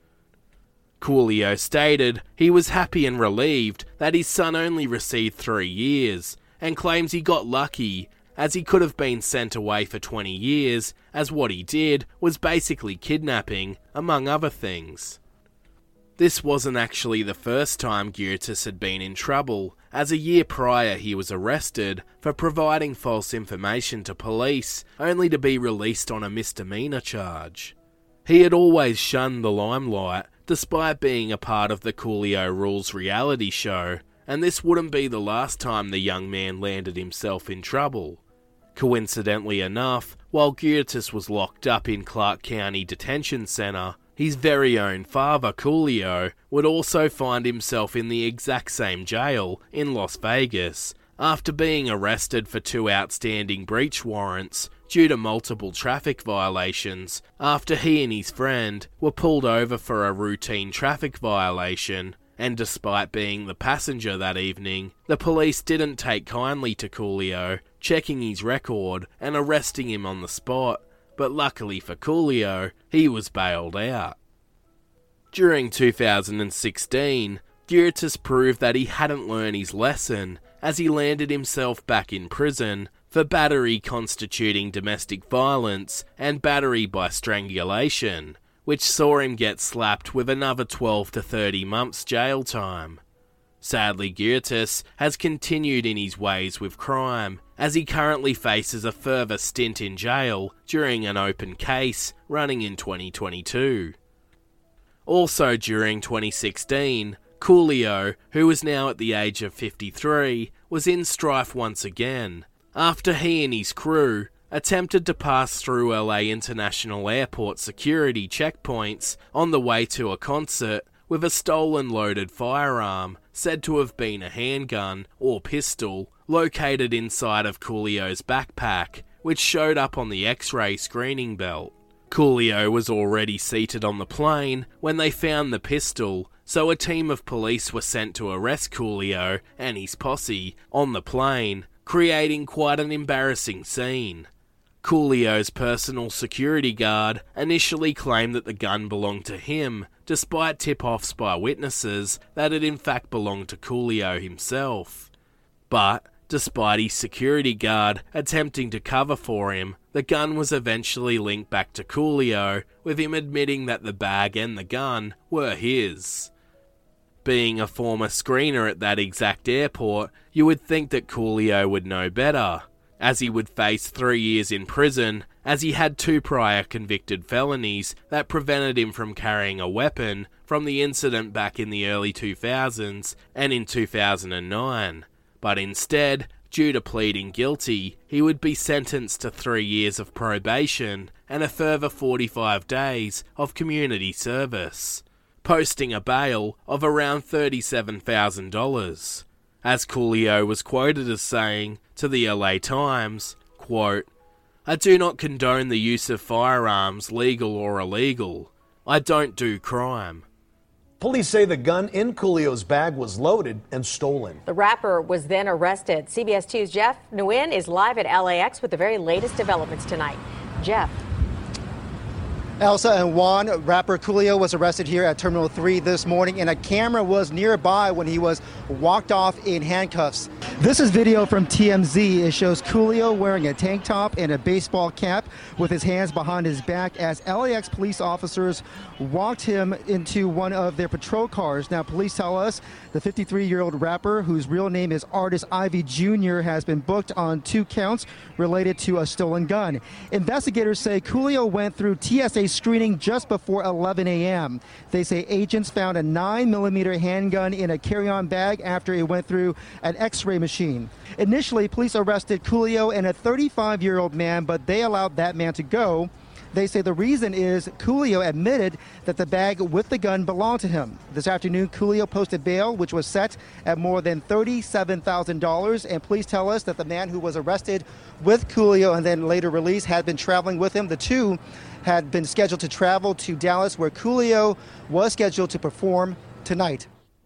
Coolio stated he was happy and relieved that his son only received three years, and claims he got lucky, as he could have been sent away for twenty years, as what he did was basically kidnapping, among other things. This wasn't actually the first time Gyurtis had been in trouble, as a year prior he was arrested for providing false information to police, only to be released on a misdemeanor charge. He had always shunned the limelight, despite being a part of the Coolio Rules reality show, and this wouldn't be the last time the young man landed himself in trouble. Coincidentally enough, while Gyurtis was locked up in Clark County Detention Center, his very own father, Coolio, would also find himself in the exact same jail in Las Vegas, after being arrested for two outstanding breach warrants due to multiple traffic violations, after he and his friend were pulled over for a routine traffic violation, and despite being the passenger that evening, the police didn't take kindly to Coolio, checking his record and arresting him on the spot, but luckily for Coolio, he was bailed out. During two thousand sixteen, Gyurtis proved that he hadn't learned his lesson, as he landed himself back in prison for battery constituting domestic violence and battery by strangulation, which saw him get slapped with another twelve to thirty months jail time. Sadly, Gyurtis has continued in his ways with crime, as he currently faces a further stint in jail during an open case running in twenty twenty-two. Also during twenty sixteen, Coolio, who was now at the age of fifty-three, was in strife once again, after he and his crew attempted to pass through L A International Airport security checkpoints on the way to a concert with a stolen loaded firearm, said to have been a handgun or pistol, located inside of Coolio's backpack, which showed up on the X-ray screening belt. Coolio was already seated on the plane when they found the pistol, so a team of police were sent to arrest Coolio and his posse on the plane, creating quite an embarrassing scene. Coolio's personal security guard initially claimed that the gun belonged to him, despite tip-offs by witnesses that it in fact belonged to Coolio himself. But, despite his security guard attempting to cover for him, the gun was eventually linked back to Coolio, with him admitting that the bag and the gun were his. Being a former screener at that exact airport, you would think that Coolio would know better, as he would face three years in prison, as he had two prior convicted felonies that prevented him from carrying a weapon from the incident back in the early two thousands and in two thousand nine. But instead, due to pleading guilty, he would be sentenced to three years of probation and a further forty-five days of community service, posting a bail of around thirty-seven thousand dollars. As Coolio was quoted as saying to the L A Times, quote, "I do not condone the use of firearms, legal or illegal. I don't do crime." Police say the gun in Coolio's bag was loaded and stolen. The rapper was then arrested. C B S two's Jeff Nguyen is live at L A X with the very latest developments tonight. Jeff. Elsa and Juan, rapper Coolio was arrested here at Terminal three this morning, and a camera was nearby when he was walked off in handcuffs. This is video from T M Z. It shows Coolio wearing a tank top and a baseball cap with his hands behind his back as L A X police officers walked him into one of their patrol cars. Now, police tell us the fifty-three-year-old rapper, whose real name is Artist Ivy Junior, has been booked on two counts related to a stolen gun. Investigators say Coolio went through T S A screening just before eleven a m They say agents found a nine millimeter handgun in a carry-on bag after it went through an X-ray machine. Initially, police arrested Coolio and a thirty-five-year-old man, but they allowed that man to go. They say the reason is Coolio admitted that the bag with the gun belonged to him. This afternoon, Coolio posted bail, which was set at more than thirty-seven thousand dollars, and police tell us that the man who was arrested with Coolio and then later released had been traveling with him. The two had been scheduled to travel to Dallas, where Coolio was scheduled to perform tonight.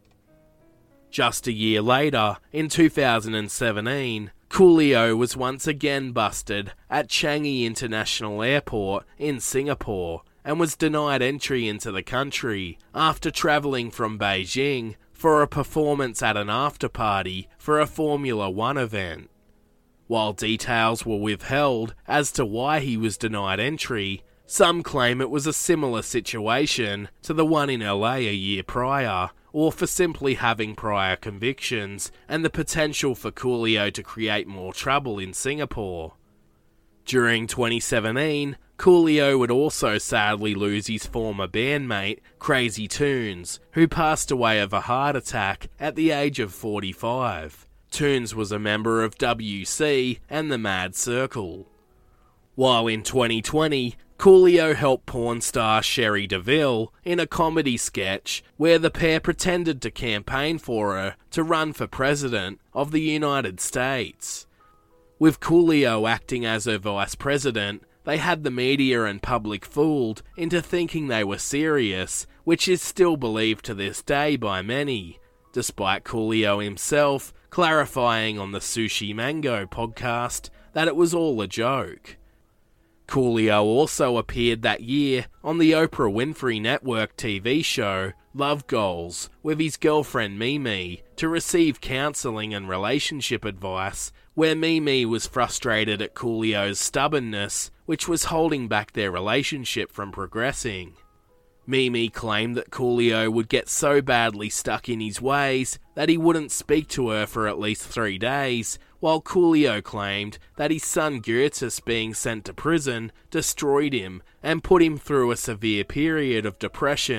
Just a year later, in two thousand seventeen, Coolio was once again busted at Changi International Airport in Singapore and was denied entry into the country after travelling from Beijing for a performance at an after-party for a Formula One event. While details were withheld as to why he was denied entry, some claim it was a similar situation to the one in L A a year prior, or for simply having prior convictions and the potential for Coolio to create more trouble in Singapore. During twenty seventeen, Coolio would also sadly lose his former bandmate, Crazy Tunes, who passed away of a heart attack at the age of forty-five. Tunes was a member of W C and the Mad Circle. While in twenty twenty, Coolio helped porn star Sherry DeVille in a comedy sketch where the pair pretended to campaign for her to run for president of the United States. With Coolio acting as her vice president, they had the media and public fooled into thinking they were serious, which is still believed to this day by many, despite Coolio himself clarifying on the Sushi Mango podcast that it was all a joke. Coolio also appeared that year on the Oprah Winfrey Network T V show Love Goals with his girlfriend Mimi to receive counselling and relationship advice, where Mimi was frustrated at Coolio's stubbornness, which was holding back their relationship from progressing. Mimi claimed that Coolio would get so badly stuck in his ways that he wouldn't speak to her for at least three days, while Coolio claimed that his son Gertis being sent to prison destroyed him and put him through a severe period of depression,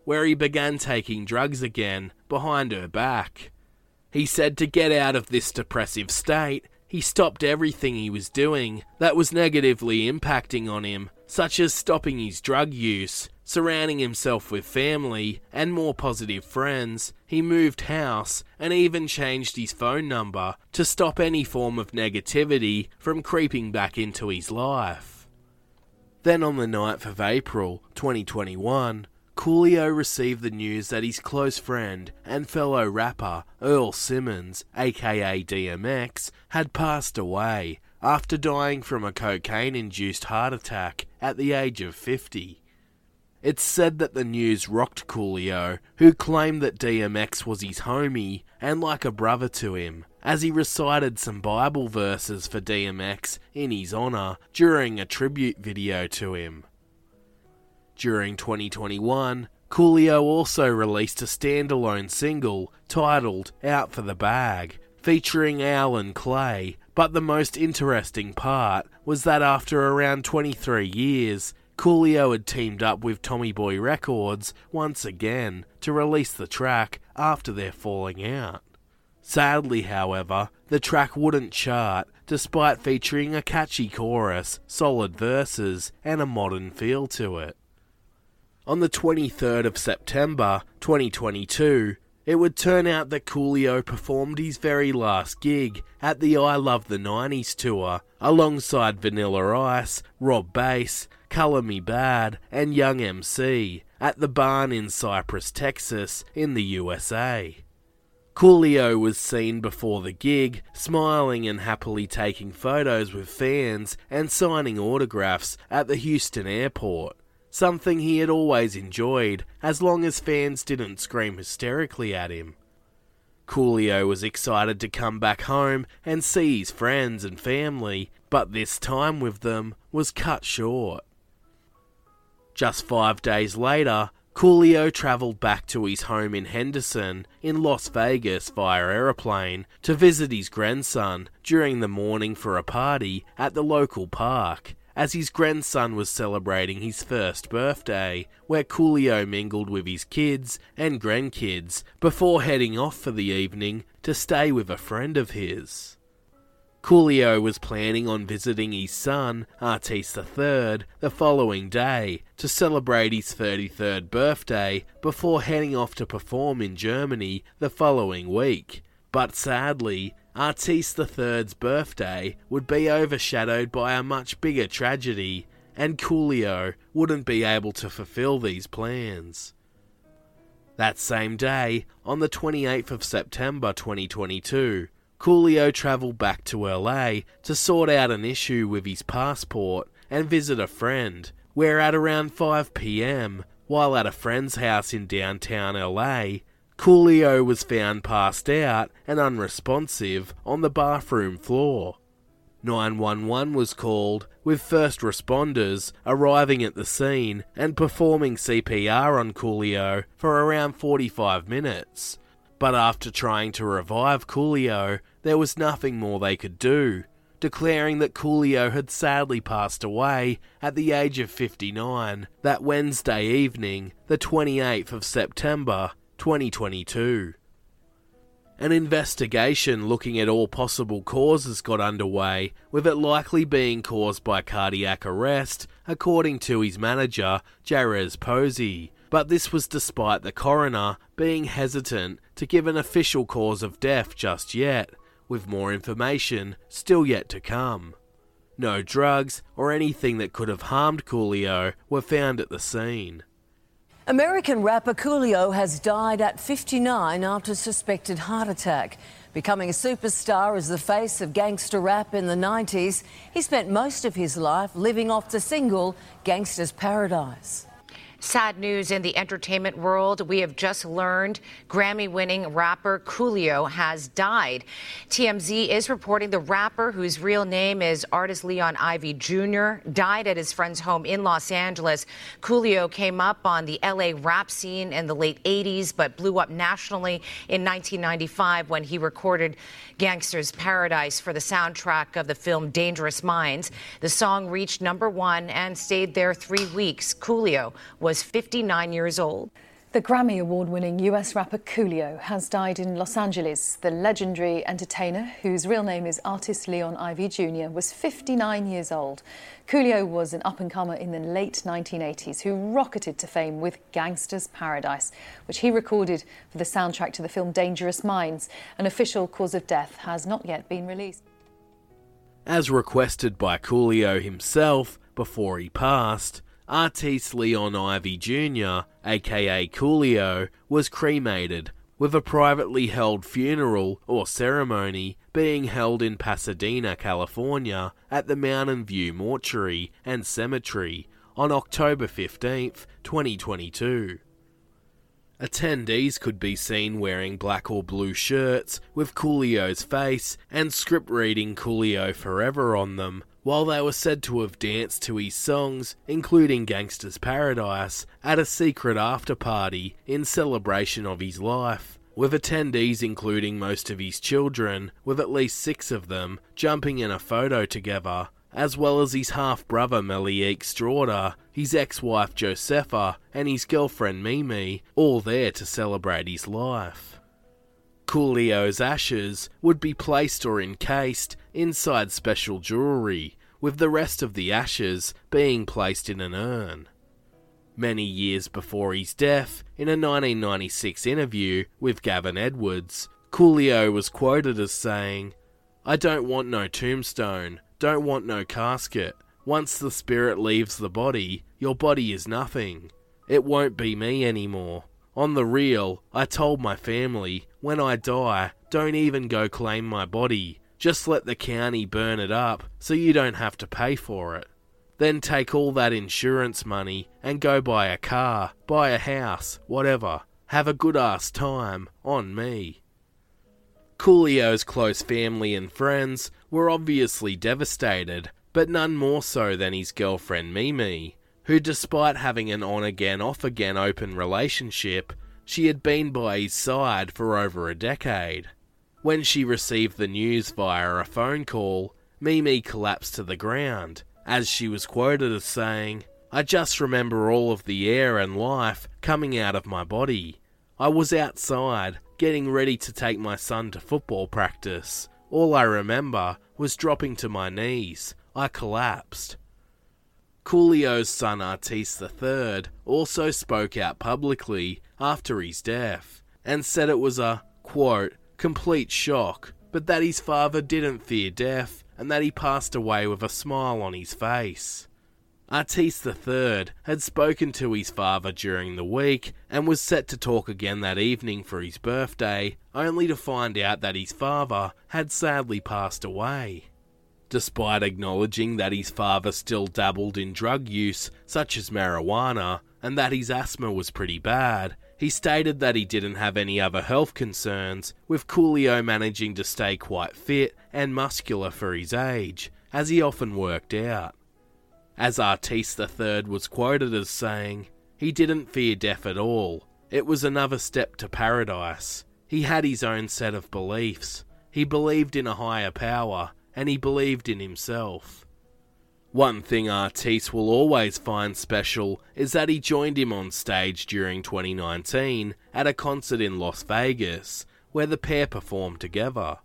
where he began taking drugs again behind her back. He said to get out of this depressive state, he stopped everything he was doing that was negatively impacting on him, such as stopping his drug use, surrounding himself with family and more positive friends. He moved house and even changed his phone number to stop any form of negativity from creeping back into his life. Then on the ninth of April twenty twenty-one, Coolio received the news that his close friend and fellow rapper Earl Simmons, aka D M X, had passed away after dying from a cocaine-induced heart attack at the age of fifty. It's said that the news rocked Coolio, who claimed that D M X was his homie and like a brother to him, as he recited some Bible verses for D M X in his honour during a tribute video to him. During twenty twenty-one, Coolio also released a standalone single titled Out for the Bag, featuring Alan Clay, but the most interesting part was that after around twenty-three years, Coolio had teamed up with Tommy Boy Records once again to release the track after their falling out. Sadly, however, the track wouldn't chart despite featuring a catchy chorus, solid verses, and a modern feel to it. On the twenty-third of September twenty twenty-two, it would turn out that Coolio performed his very last gig at the I Love the nineties tour alongside Vanilla Ice, Rob Bass, Colour Me Bad, and Young M C at the Barn in Cypress, Texas, in the U S A. Coolio was seen before the gig, smiling and happily taking photos with fans and signing autographs at the Houston airport, something he had always enjoyed as long as fans didn't scream hysterically at him. Coolio was excited to come back home and see his friends and family, but this time with them was cut short. Just five days later, Coolio travelled back to his home in Henderson, in Las Vegas via aeroplane, to visit his grandson during the morning for a party at the local park, as his grandson was celebrating his first birthday, where Coolio mingled with his kids and grandkids before heading off for the evening to stay with a friend of his. Coolio was planning on visiting his son, Artis the third, the following day to celebrate his thirty-third birthday before heading off to perform in Germany the following week. But sadly, Artis the third's birthday would be overshadowed by a much bigger tragedy, and Coolio wouldn't be able to fulfill these plans. That same day, on the twenty-eighth of September twenty twenty-two, Coolio travelled back to L A to sort out an issue with his passport and visit a friend, where at around five p m, while at a friend's house in downtown L A, Coolio was found passed out and unresponsive on the bathroom floor. nine one one was called, with first responders arriving at the scene and performing C P R on Coolio for around forty-five minutes. But after trying to revive Coolio, there was nothing more they could do, declaring that Coolio had sadly passed away at the age of fifty-nine that Wednesday evening, the twenty-eighth of September twenty twenty-two. An investigation looking at all possible causes got underway, with it likely being caused by cardiac arrest, according to his manager, Jarez Posey. But this was despite the coroner being hesitant to give an official cause of death just yet, with more information still yet to come. No drugs or anything that could have harmed Coolio were found at the scene. American rapper Coolio has died at fifty-nine after a suspected heart attack. Becoming a superstar as the face of gangster rap in the nineties, he spent most of his life living off the single Gangsta's Paradise. Sad news in the entertainment world. We have just learned Grammy-winning rapper Coolio has died. T M Z is reporting the rapper, whose real name is Artis Leon Ivy Junior, died at his friend's home in Los Angeles. Coolio came up on the L A rap scene in the late eighties, but blew up nationally in nineteen ninety-five when he recorded Gangsta's Paradise for the soundtrack of the film Dangerous Minds. The song reached number one and stayed there three weeks. Coolio was fifty-nine years old. The Grammy Award-winning U S rapper Coolio has died in Los Angeles. The legendary entertainer, whose real name is Artis Leon Ivy Junior, was fifty-nine years old. Coolio was an up-and-comer in the late nineteen eighties who rocketed to fame with Gangsta's Paradise, which he recorded for the soundtrack to the film Dangerous Minds. An official cause of death has not yet been released. As requested by Coolio himself before he passed, Artis Leon Ivy Junior, aka Coolio, was cremated, with a privately held funeral or ceremony being held in Pasadena, California at the Mountain View Mortuary and Cemetery on October fifteenth, twenty twenty-two. Attendees could be seen wearing black or blue shirts with Coolio's face and script reading Coolio Forever on them, while they were said to have danced to his songs, including Gangsta's Paradise, at a secret after-party in celebration of his life, with attendees including most of his children, with at least six of them jumping in a photo together, as well as his half-brother Meliek Strauder, his ex-wife Josepha, and his girlfriend Mimi, all there to celebrate his life. Coolio's ashes would be placed or encased inside special jewellery, with the rest of the ashes being placed in an urn. Many years before his death, in a nineteen ninety-six interview with Gavin Edwards, Coolio was quoted as saying, "I don't want no tombstone, don't want no casket. Once the spirit leaves the body, your body is nothing. It won't be me anymore. On the real, I told my family, when I die, don't even go claim my body. Just let the county burn it up so you don't have to pay for it. Then take all that insurance money and go buy a car, buy a house, whatever. Have a good-ass time, on me." Coolio's close family and friends were obviously devastated, but none more so than his girlfriend Mimi, who, despite having an on-again, off-again open relationship, she had been by his side for over a decade. When she received the news via a phone call, Mimi collapsed to the ground, as she was quoted as saying, "I just remember all of the air and life coming out of my body. I was outside, getting ready to take my son to football practice. All I remember was dropping to my knees. I collapsed." Coolio's son Artis the third also spoke out publicly after his death, and said it was a, quote, "complete shock, but that his father didn't fear death, and that he passed away with a smile on his face." Artis the third had spoken to his father during the week and was set to talk again that evening for his birthday, only to find out that his father had sadly passed away. Despite acknowledging that his father still dabbled in drug use, such as marijuana, and that his asthma was pretty bad, he stated that he didn't have any other health concerns, with Coolio managing to stay quite fit and muscular for his age, as he often worked out. As Artis the third was quoted as saying, "He didn't fear death at all. It was another step to paradise. He had his own set of beliefs. He believed in a higher power, and he believed in himself." One thing Artis will always find special is that he joined him on stage during twenty nineteen at a concert in Las Vegas, where the pair performed together.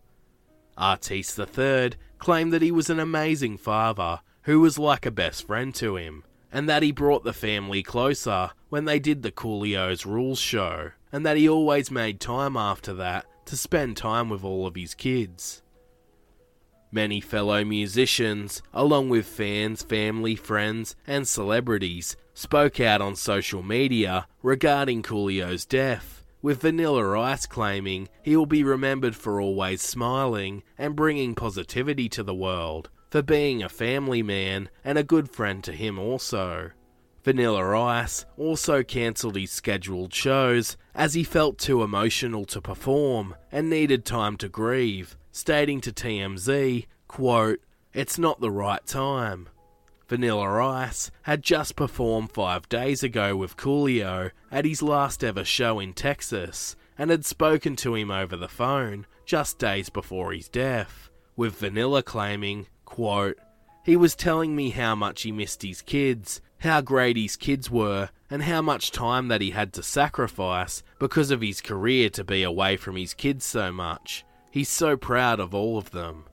Artis the third claimed that he was an amazing father who was like a best friend to him, and that he brought the family closer when they did the Coolio's Rules show, and that he always made time after that to spend time with all of his kids. Many fellow musicians, along with fans, family, friends, and celebrities, spoke out on social media regarding Coolio's death, with Vanilla Ice claiming he will be remembered for always smiling and bringing positivity to the world, for being a family man and a good friend to him also. Vanilla Ice also cancelled his scheduled shows as he felt too emotional to perform and needed time to grieve, stating to T M Z, quote, "It's not the right time." Vanilla Ice had just performed five days ago with Coolio at his last ever show in Texas, and had spoken to him over the phone just days before his death, with Vanilla claiming, quote, He was telling me how much he missed his kids, how great his kids were, and how much time that he had to sacrifice because of his career to be away from his kids so much. He's so proud of all of them.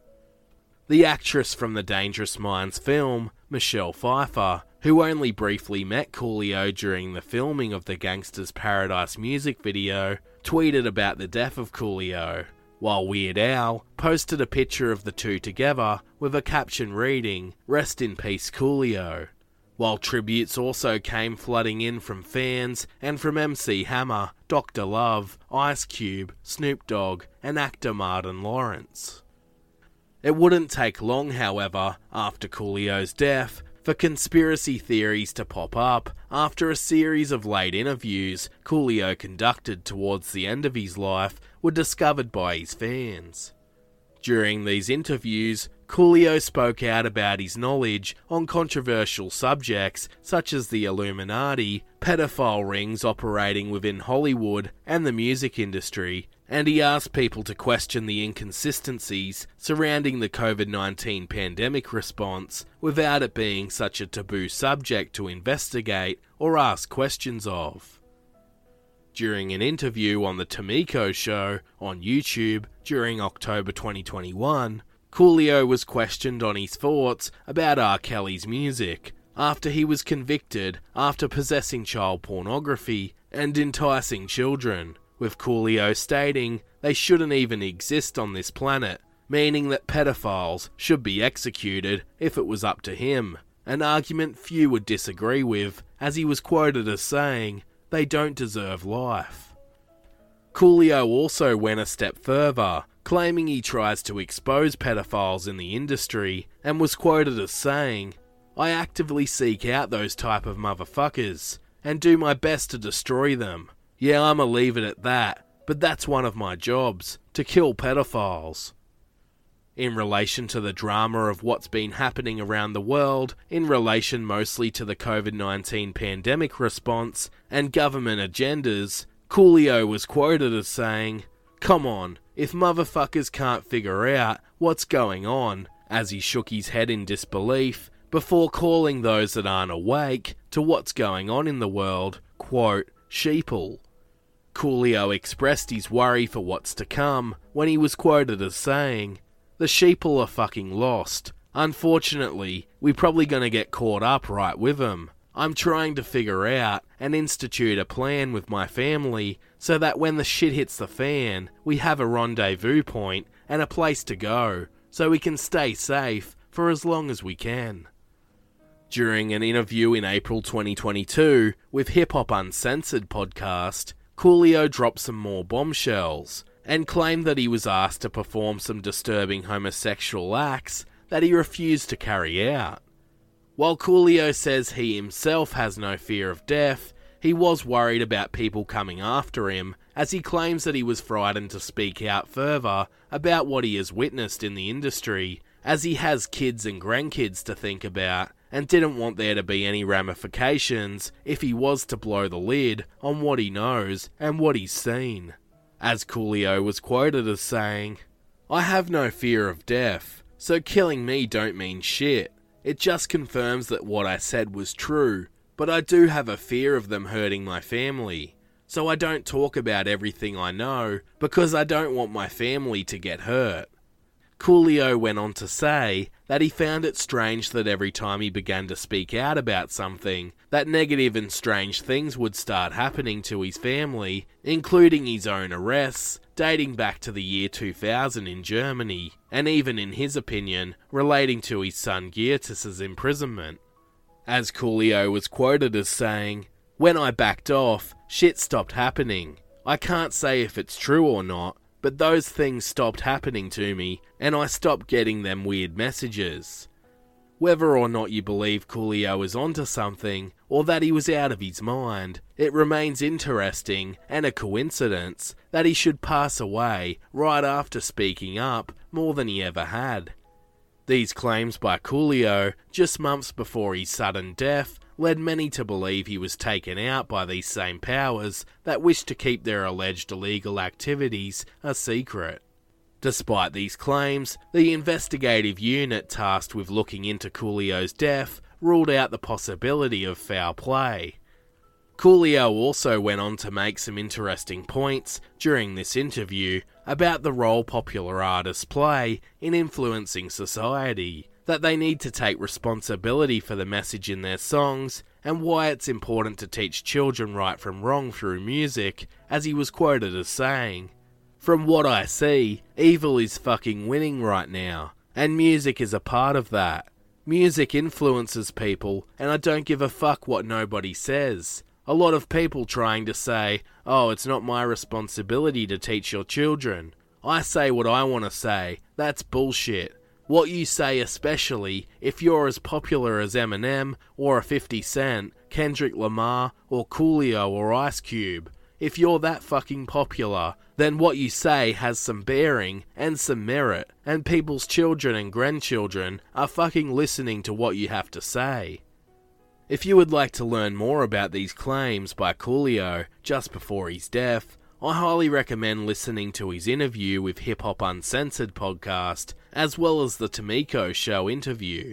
The actress from the Dangerous Minds film, Michelle Pfeiffer, who only briefly met Coolio during the filming of the Gangsta's Paradise music video, tweeted about the death of Coolio, while Weird Al posted a picture of the two together with a caption reading, "Rest in peace, Coolio," while tributes also came flooding in from fans and from M C Hammer, Doctor Love, Ice Cube, Snoop Dogg, and actor Martin Lawrence. It wouldn't take long, however, after Coolio's death, for conspiracy theories to pop up after a series of late interviews Coolio conducted towards the end of his life were discovered by his fans. During these interviews, Coolio spoke out about his knowledge on controversial subjects such as the Illuminati, pedophile rings operating within Hollywood and the music industry, and he asked people to question the inconsistencies surrounding the COVID nineteen pandemic response without it being such a taboo subject to investigate or ask questions of. During an interview on the Tomiko Show on YouTube during October twenty twenty-one, Coolio was questioned on his thoughts about R. Kelly's music after he was convicted after possessing child pornography and enticing children, with Coolio stating they shouldn't even exist on this planet, meaning that pedophiles should be executed if it was up to him, an argument few would disagree with, as he was quoted as saying, "They don't deserve life." Coolio also went a step further, claiming he tries to expose pedophiles in the industry, and was quoted as saying, "I actively seek out those type of motherfuckers, and do my best to destroy them. Yeah, I'ma leave it at that, but that's one of my jobs, to kill pedophiles." In relation to the drama of what's been happening around the world, in relation mostly to the COVID nineteen pandemic response and government agendas, Coolio was quoted as saying, "Come on, if motherfuckers can't figure out what's going on," as he shook his head in disbelief, before calling those that aren't awake to what's going on in the world, quote, "sheeple." Coolio expressed his worry for what's to come when he was quoted as saying, "The sheeple are fucking lost. Unfortunately, we're probably gonna get caught up right with them. I'm trying to figure out and institute a plan with my family so that when the shit hits the fan, we have a rendezvous point and a place to go so we can stay safe for as long as we can." During an interview in April twenty twenty-two with Hip Hop Uncensored podcast, Coolio dropped some more bombshells and claimed that he was asked to perform some disturbing homosexual acts that he refused to carry out. While Coolio says he himself has no fear of death, he was worried about people coming after him, as he claims that he was frightened to speak out further about what he has witnessed in the industry, as he has kids and grandkids to think about, and didn't want there to be any ramifications if he was to blow the lid on what he knows and what he's seen. As Coolio was quoted as saying, "I have no fear of death, so killing me don't mean shit. It just confirms that what I said was true, but I do have a fear of them hurting my family, so I don't talk about everything I know because I don't want my family to get hurt." Coolio went on to say that he found it strange that every time he began to speak out about something, that negative and strange things would start happening to his family, including his own arrests, dating back to the year two thousand in Germany, and even in his opinion, relating to his son Giertis' imprisonment. As Coolio was quoted as saying, "When I backed off, shit stopped happening. I can't say if it's true or not, but those things stopped happening to me, and I stopped getting them weird messages." Whether or not you believe Coolio is onto something, or that he was out of his mind, it remains interesting and a coincidence that he should pass away right after speaking up more than he ever had. These claims by Coolio, just months before his sudden death, led many to believe he was taken out by these same powers that wished to keep their alleged illegal activities a secret. Despite these claims, the investigative unit tasked with looking into Coolio's death ruled out the possibility of foul play. Coolio also went on to make some interesting points during this interview about the role popular artists play in influencing society, that they need to take responsibility for the message in their songs, and why it's important to teach children right from wrong through music, as he was quoted as saying, "From what I see, evil is fucking winning right now, and music is a part of that. Music influences people, and I don't give a fuck what nobody says. A lot of people trying to say, oh, it's not my responsibility to teach your children. I say what I want to say. That's bullshit. What you say, especially if you're as popular as Eminem or a fifty Cent, Kendrick Lamar or Coolio or Ice Cube. If you're that fucking popular, then what you say has some bearing and some merit, and people's children and grandchildren are fucking listening to what you have to say." If you would like to learn more about these claims by Coolio just before his death, I highly recommend listening to his interview with Hip Hop Uncensored podcast, as well as the Tomiko Show interview.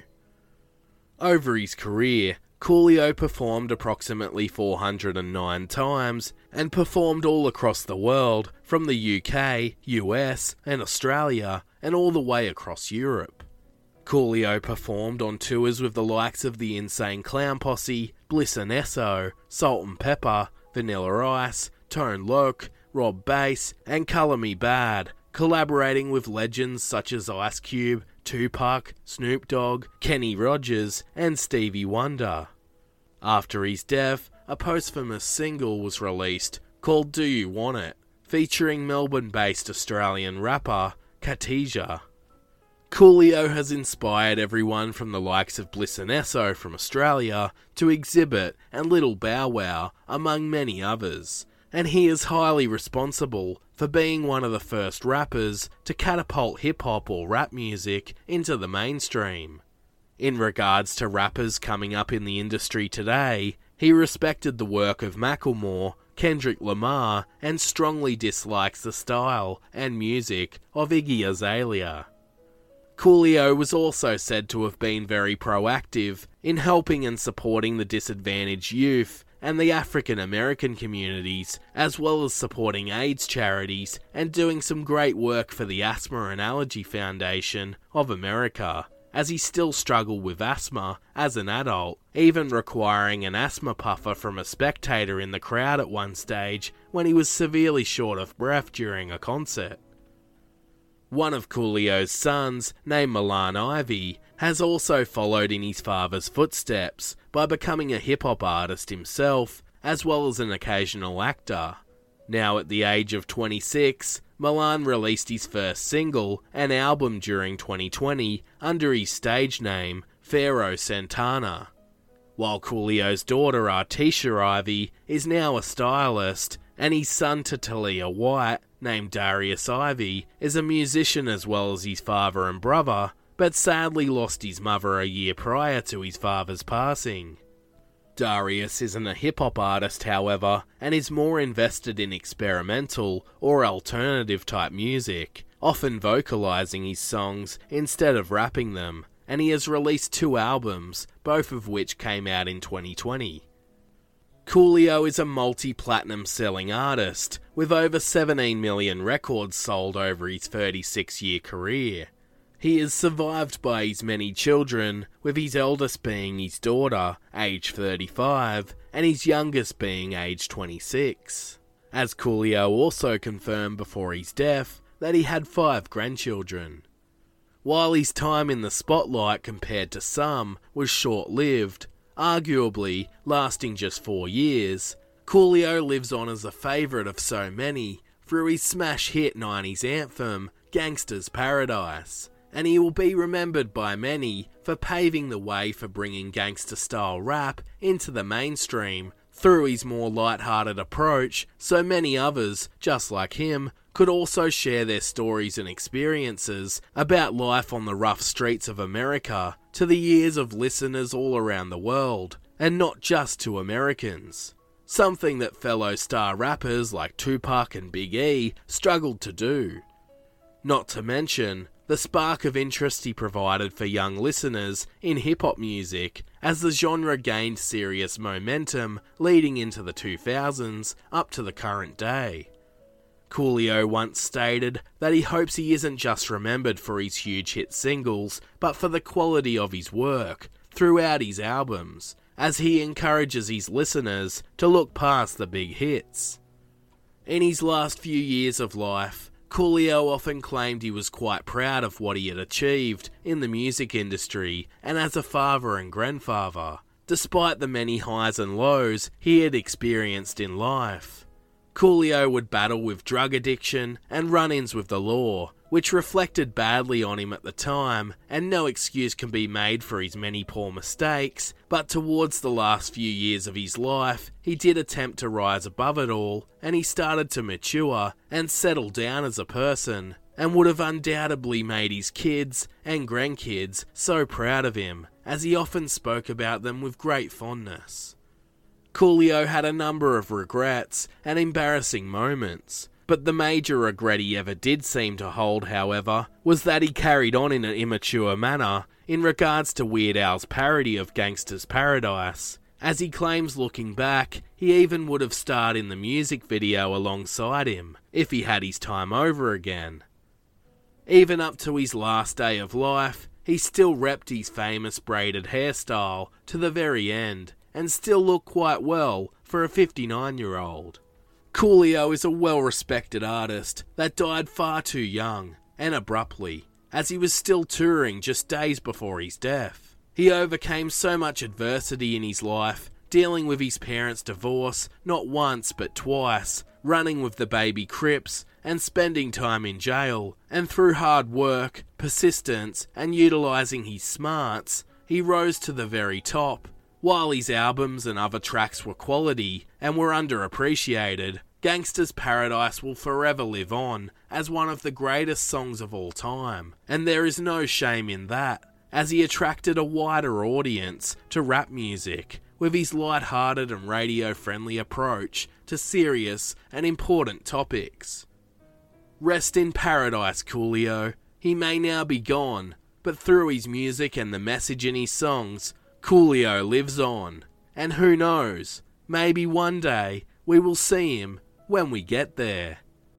Over his career, Coolio performed approximately four hundred nine times, and performed all across the world, from the U K, U S, and Australia, and all the way across Europe. Coolio performed on tours with the likes of the Insane Clown Posse, Bliss and Esso, Salt and Pepper, Vanilla Ice, Tone Loc, Rob Bass, and Colour Me Bad, collaborating with legends such as Ice Cube, Tupac, Snoop Dogg, Kenny Rogers, and Stevie Wonder. After his death, a posthumous single was released called Do You Want It, featuring Melbourne-based Australian rapper Khadijah. Coolio has inspired everyone from the likes of Bliss and Esso from Australia to Exhibit and Little Bow Wow, among many others, and he is highly responsible for being one of the first rappers to catapult hip-hop or rap music into the mainstream. In regards to rappers coming up in the industry today, he respected the work of Macklemore, Kendrick Lamar, and strongly dislikes the style and music of Iggy Azalea. Coolio was also said to have been very proactive in helping and supporting the disadvantaged youth and the African American communities, as well as supporting AIDS charities and doing some great work for the Asthma and Allergy Foundation of America, as he still struggled with asthma as an adult, even requiring an asthma puffer from a spectator in the crowd at one stage when he was severely short of breath during a concert. One of Coolio's sons, named Milan Ivy, has also followed in his father's footsteps by becoming a hip-hop artist himself, as well as an occasional actor. Now at the age of twenty-six, Milan released his first single and album during twenty twenty under his stage name, Pharaoh Santana. While Coolio's daughter Artisha Ivy is now a stylist, and his son Talia White, named Darius Ivy, is a musician as well as his father and brother, but sadly lost his mother a year prior to his father's passing. Darius isn't a hip-hop artist, however, and is more invested in experimental or alternative type music, often vocalizing his songs instead of rapping them, and he has released two albums, both of which came out in twenty twenty. Coolio is a multi-platinum selling artist, with over seventeen million records sold over his thirty-six year career. He is survived by his many children, with his eldest being his daughter, aged thirty-five, and his youngest being aged twenty-six. As Coolio also confirmed before his death that he had five grandchildren. While his time in the spotlight compared to some was short-lived, arguably lasting just four years, Coolio lives on as a favourite of so many through his smash hit nineties anthem, Gangsta's Paradise, and he will be remembered by many for paving the way for bringing gangster-style rap into the mainstream through his more light-hearted approach, so many others, just like him, could also share their stories and experiences about life on the rough streets of America to the ears of listeners all around the world, and not just to Americans. Something that fellow star rappers like Tupac and Big E struggled to do. Not to mention the spark of interest he provided for young listeners in hip-hop music as the genre gained serious momentum leading into the two thousands up to the current day. Coolio once stated that he hopes he isn't just remembered for his huge hit singles, but for the quality of his work throughout his albums, as he encourages his listeners to look past the big hits. In his last few years of life, Coolio often claimed he was quite proud of what he had achieved in the music industry and as a father and grandfather, despite the many highs and lows he had experienced in life. Coolio would battle with drug addiction and run-ins with the law, which reflected badly on him at the time, and no excuse can be made for his many poor mistakes, but towards the last few years of his life, he did attempt to rise above it all, and he started to mature and settle down as a person, and would have undoubtedly made his kids and grandkids so proud of him, as he often spoke about them with great fondness. Coolio had a number of regrets and embarrassing moments, but the major regret he ever did seem to hold, however, was that he carried on in an immature manner in regards to Weird Al's parody of Gangsta's Paradise, as he claims looking back, he even would have starred in the music video alongside him, if he had his time over again. Even up to his last day of life, he still repped his famous braided hairstyle to the very end, and still looked quite well for a fifty-nine-year-old. Coolio is a well-respected artist that died far too young and abruptly, as he was still touring just days before his death. He overcame so much adversity in his life, dealing with his parents' divorce not once but twice, running with the baby Crips, and spending time in jail, and through hard work, persistence, and utilising his smarts, he rose to the very top. While his albums and other tracks were quality and were underappreciated, Gangsta's Paradise will forever live on as one of the greatest songs of all time, and there is no shame in that, as he attracted a wider audience to rap music with his light-hearted and radio-friendly approach to serious and important topics. Rest in paradise, Coolio. He may now be gone, but through his music and the message in his songs, Coolio lives on, and who knows, maybe one day we will see him when we get there.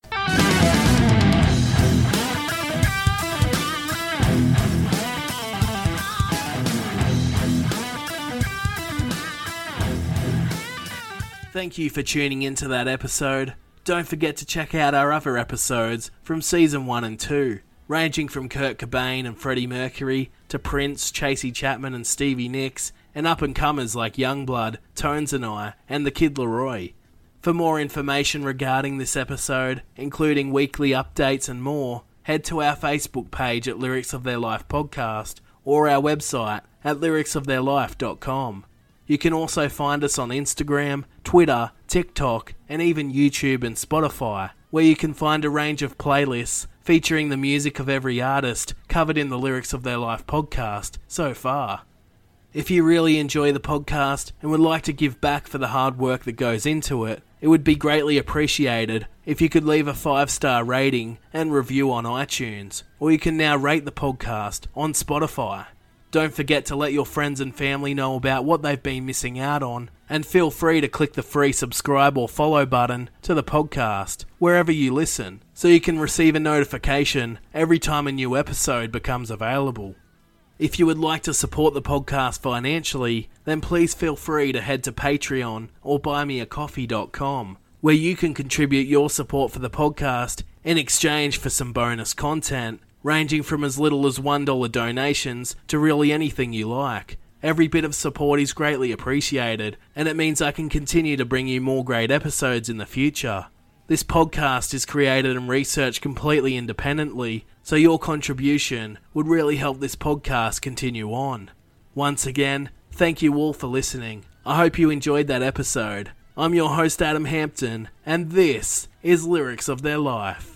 Thank you for tuning into that episode. Don't forget to check out our other episodes from Season one and two. Ranging from Kurt Cobain and Freddie Mercury to Prince, Chasey Chapman and Stevie Nicks, and up-and-comers like Youngblood, Tones and I, and the Kid Laroi. For more information regarding this episode, including weekly updates and more, head to our Facebook page at Lyrics of Their Life Podcast, or our website at lyrics of their life dot com. You can also find us on Instagram, Twitter, TikTok, and even YouTube and Spotify, where you can find a range of playlists featuring the music of every artist covered in the Lyrics of Their Life podcast so far. If you really enjoy the podcast and would like to give back for the hard work that goes into it, it would be greatly appreciated if you could leave a five-star rating and review on iTunes, or you can now rate the podcast on Spotify. Don't forget to let your friends and family know about what they've been missing out on, and feel free to click the free subscribe or follow button to the podcast wherever you listen, so you can receive a notification every time a new episode becomes available. If you would like to support the podcast financially, then please feel free to head to Patreon or buy me a coffee dot com, where you can contribute your support for the podcast in exchange for some bonus content, ranging from as little as one dollar donations to really anything you like. Every bit of support is greatly appreciated, and it means I can continue to bring you more great episodes in the future. This podcast is created and researched completely independently, so your contribution would really help this podcast continue on. Once again, thank you all for listening. I hope you enjoyed that episode. I'm your host Adam Hampton, and this is Lyrics of Their Life.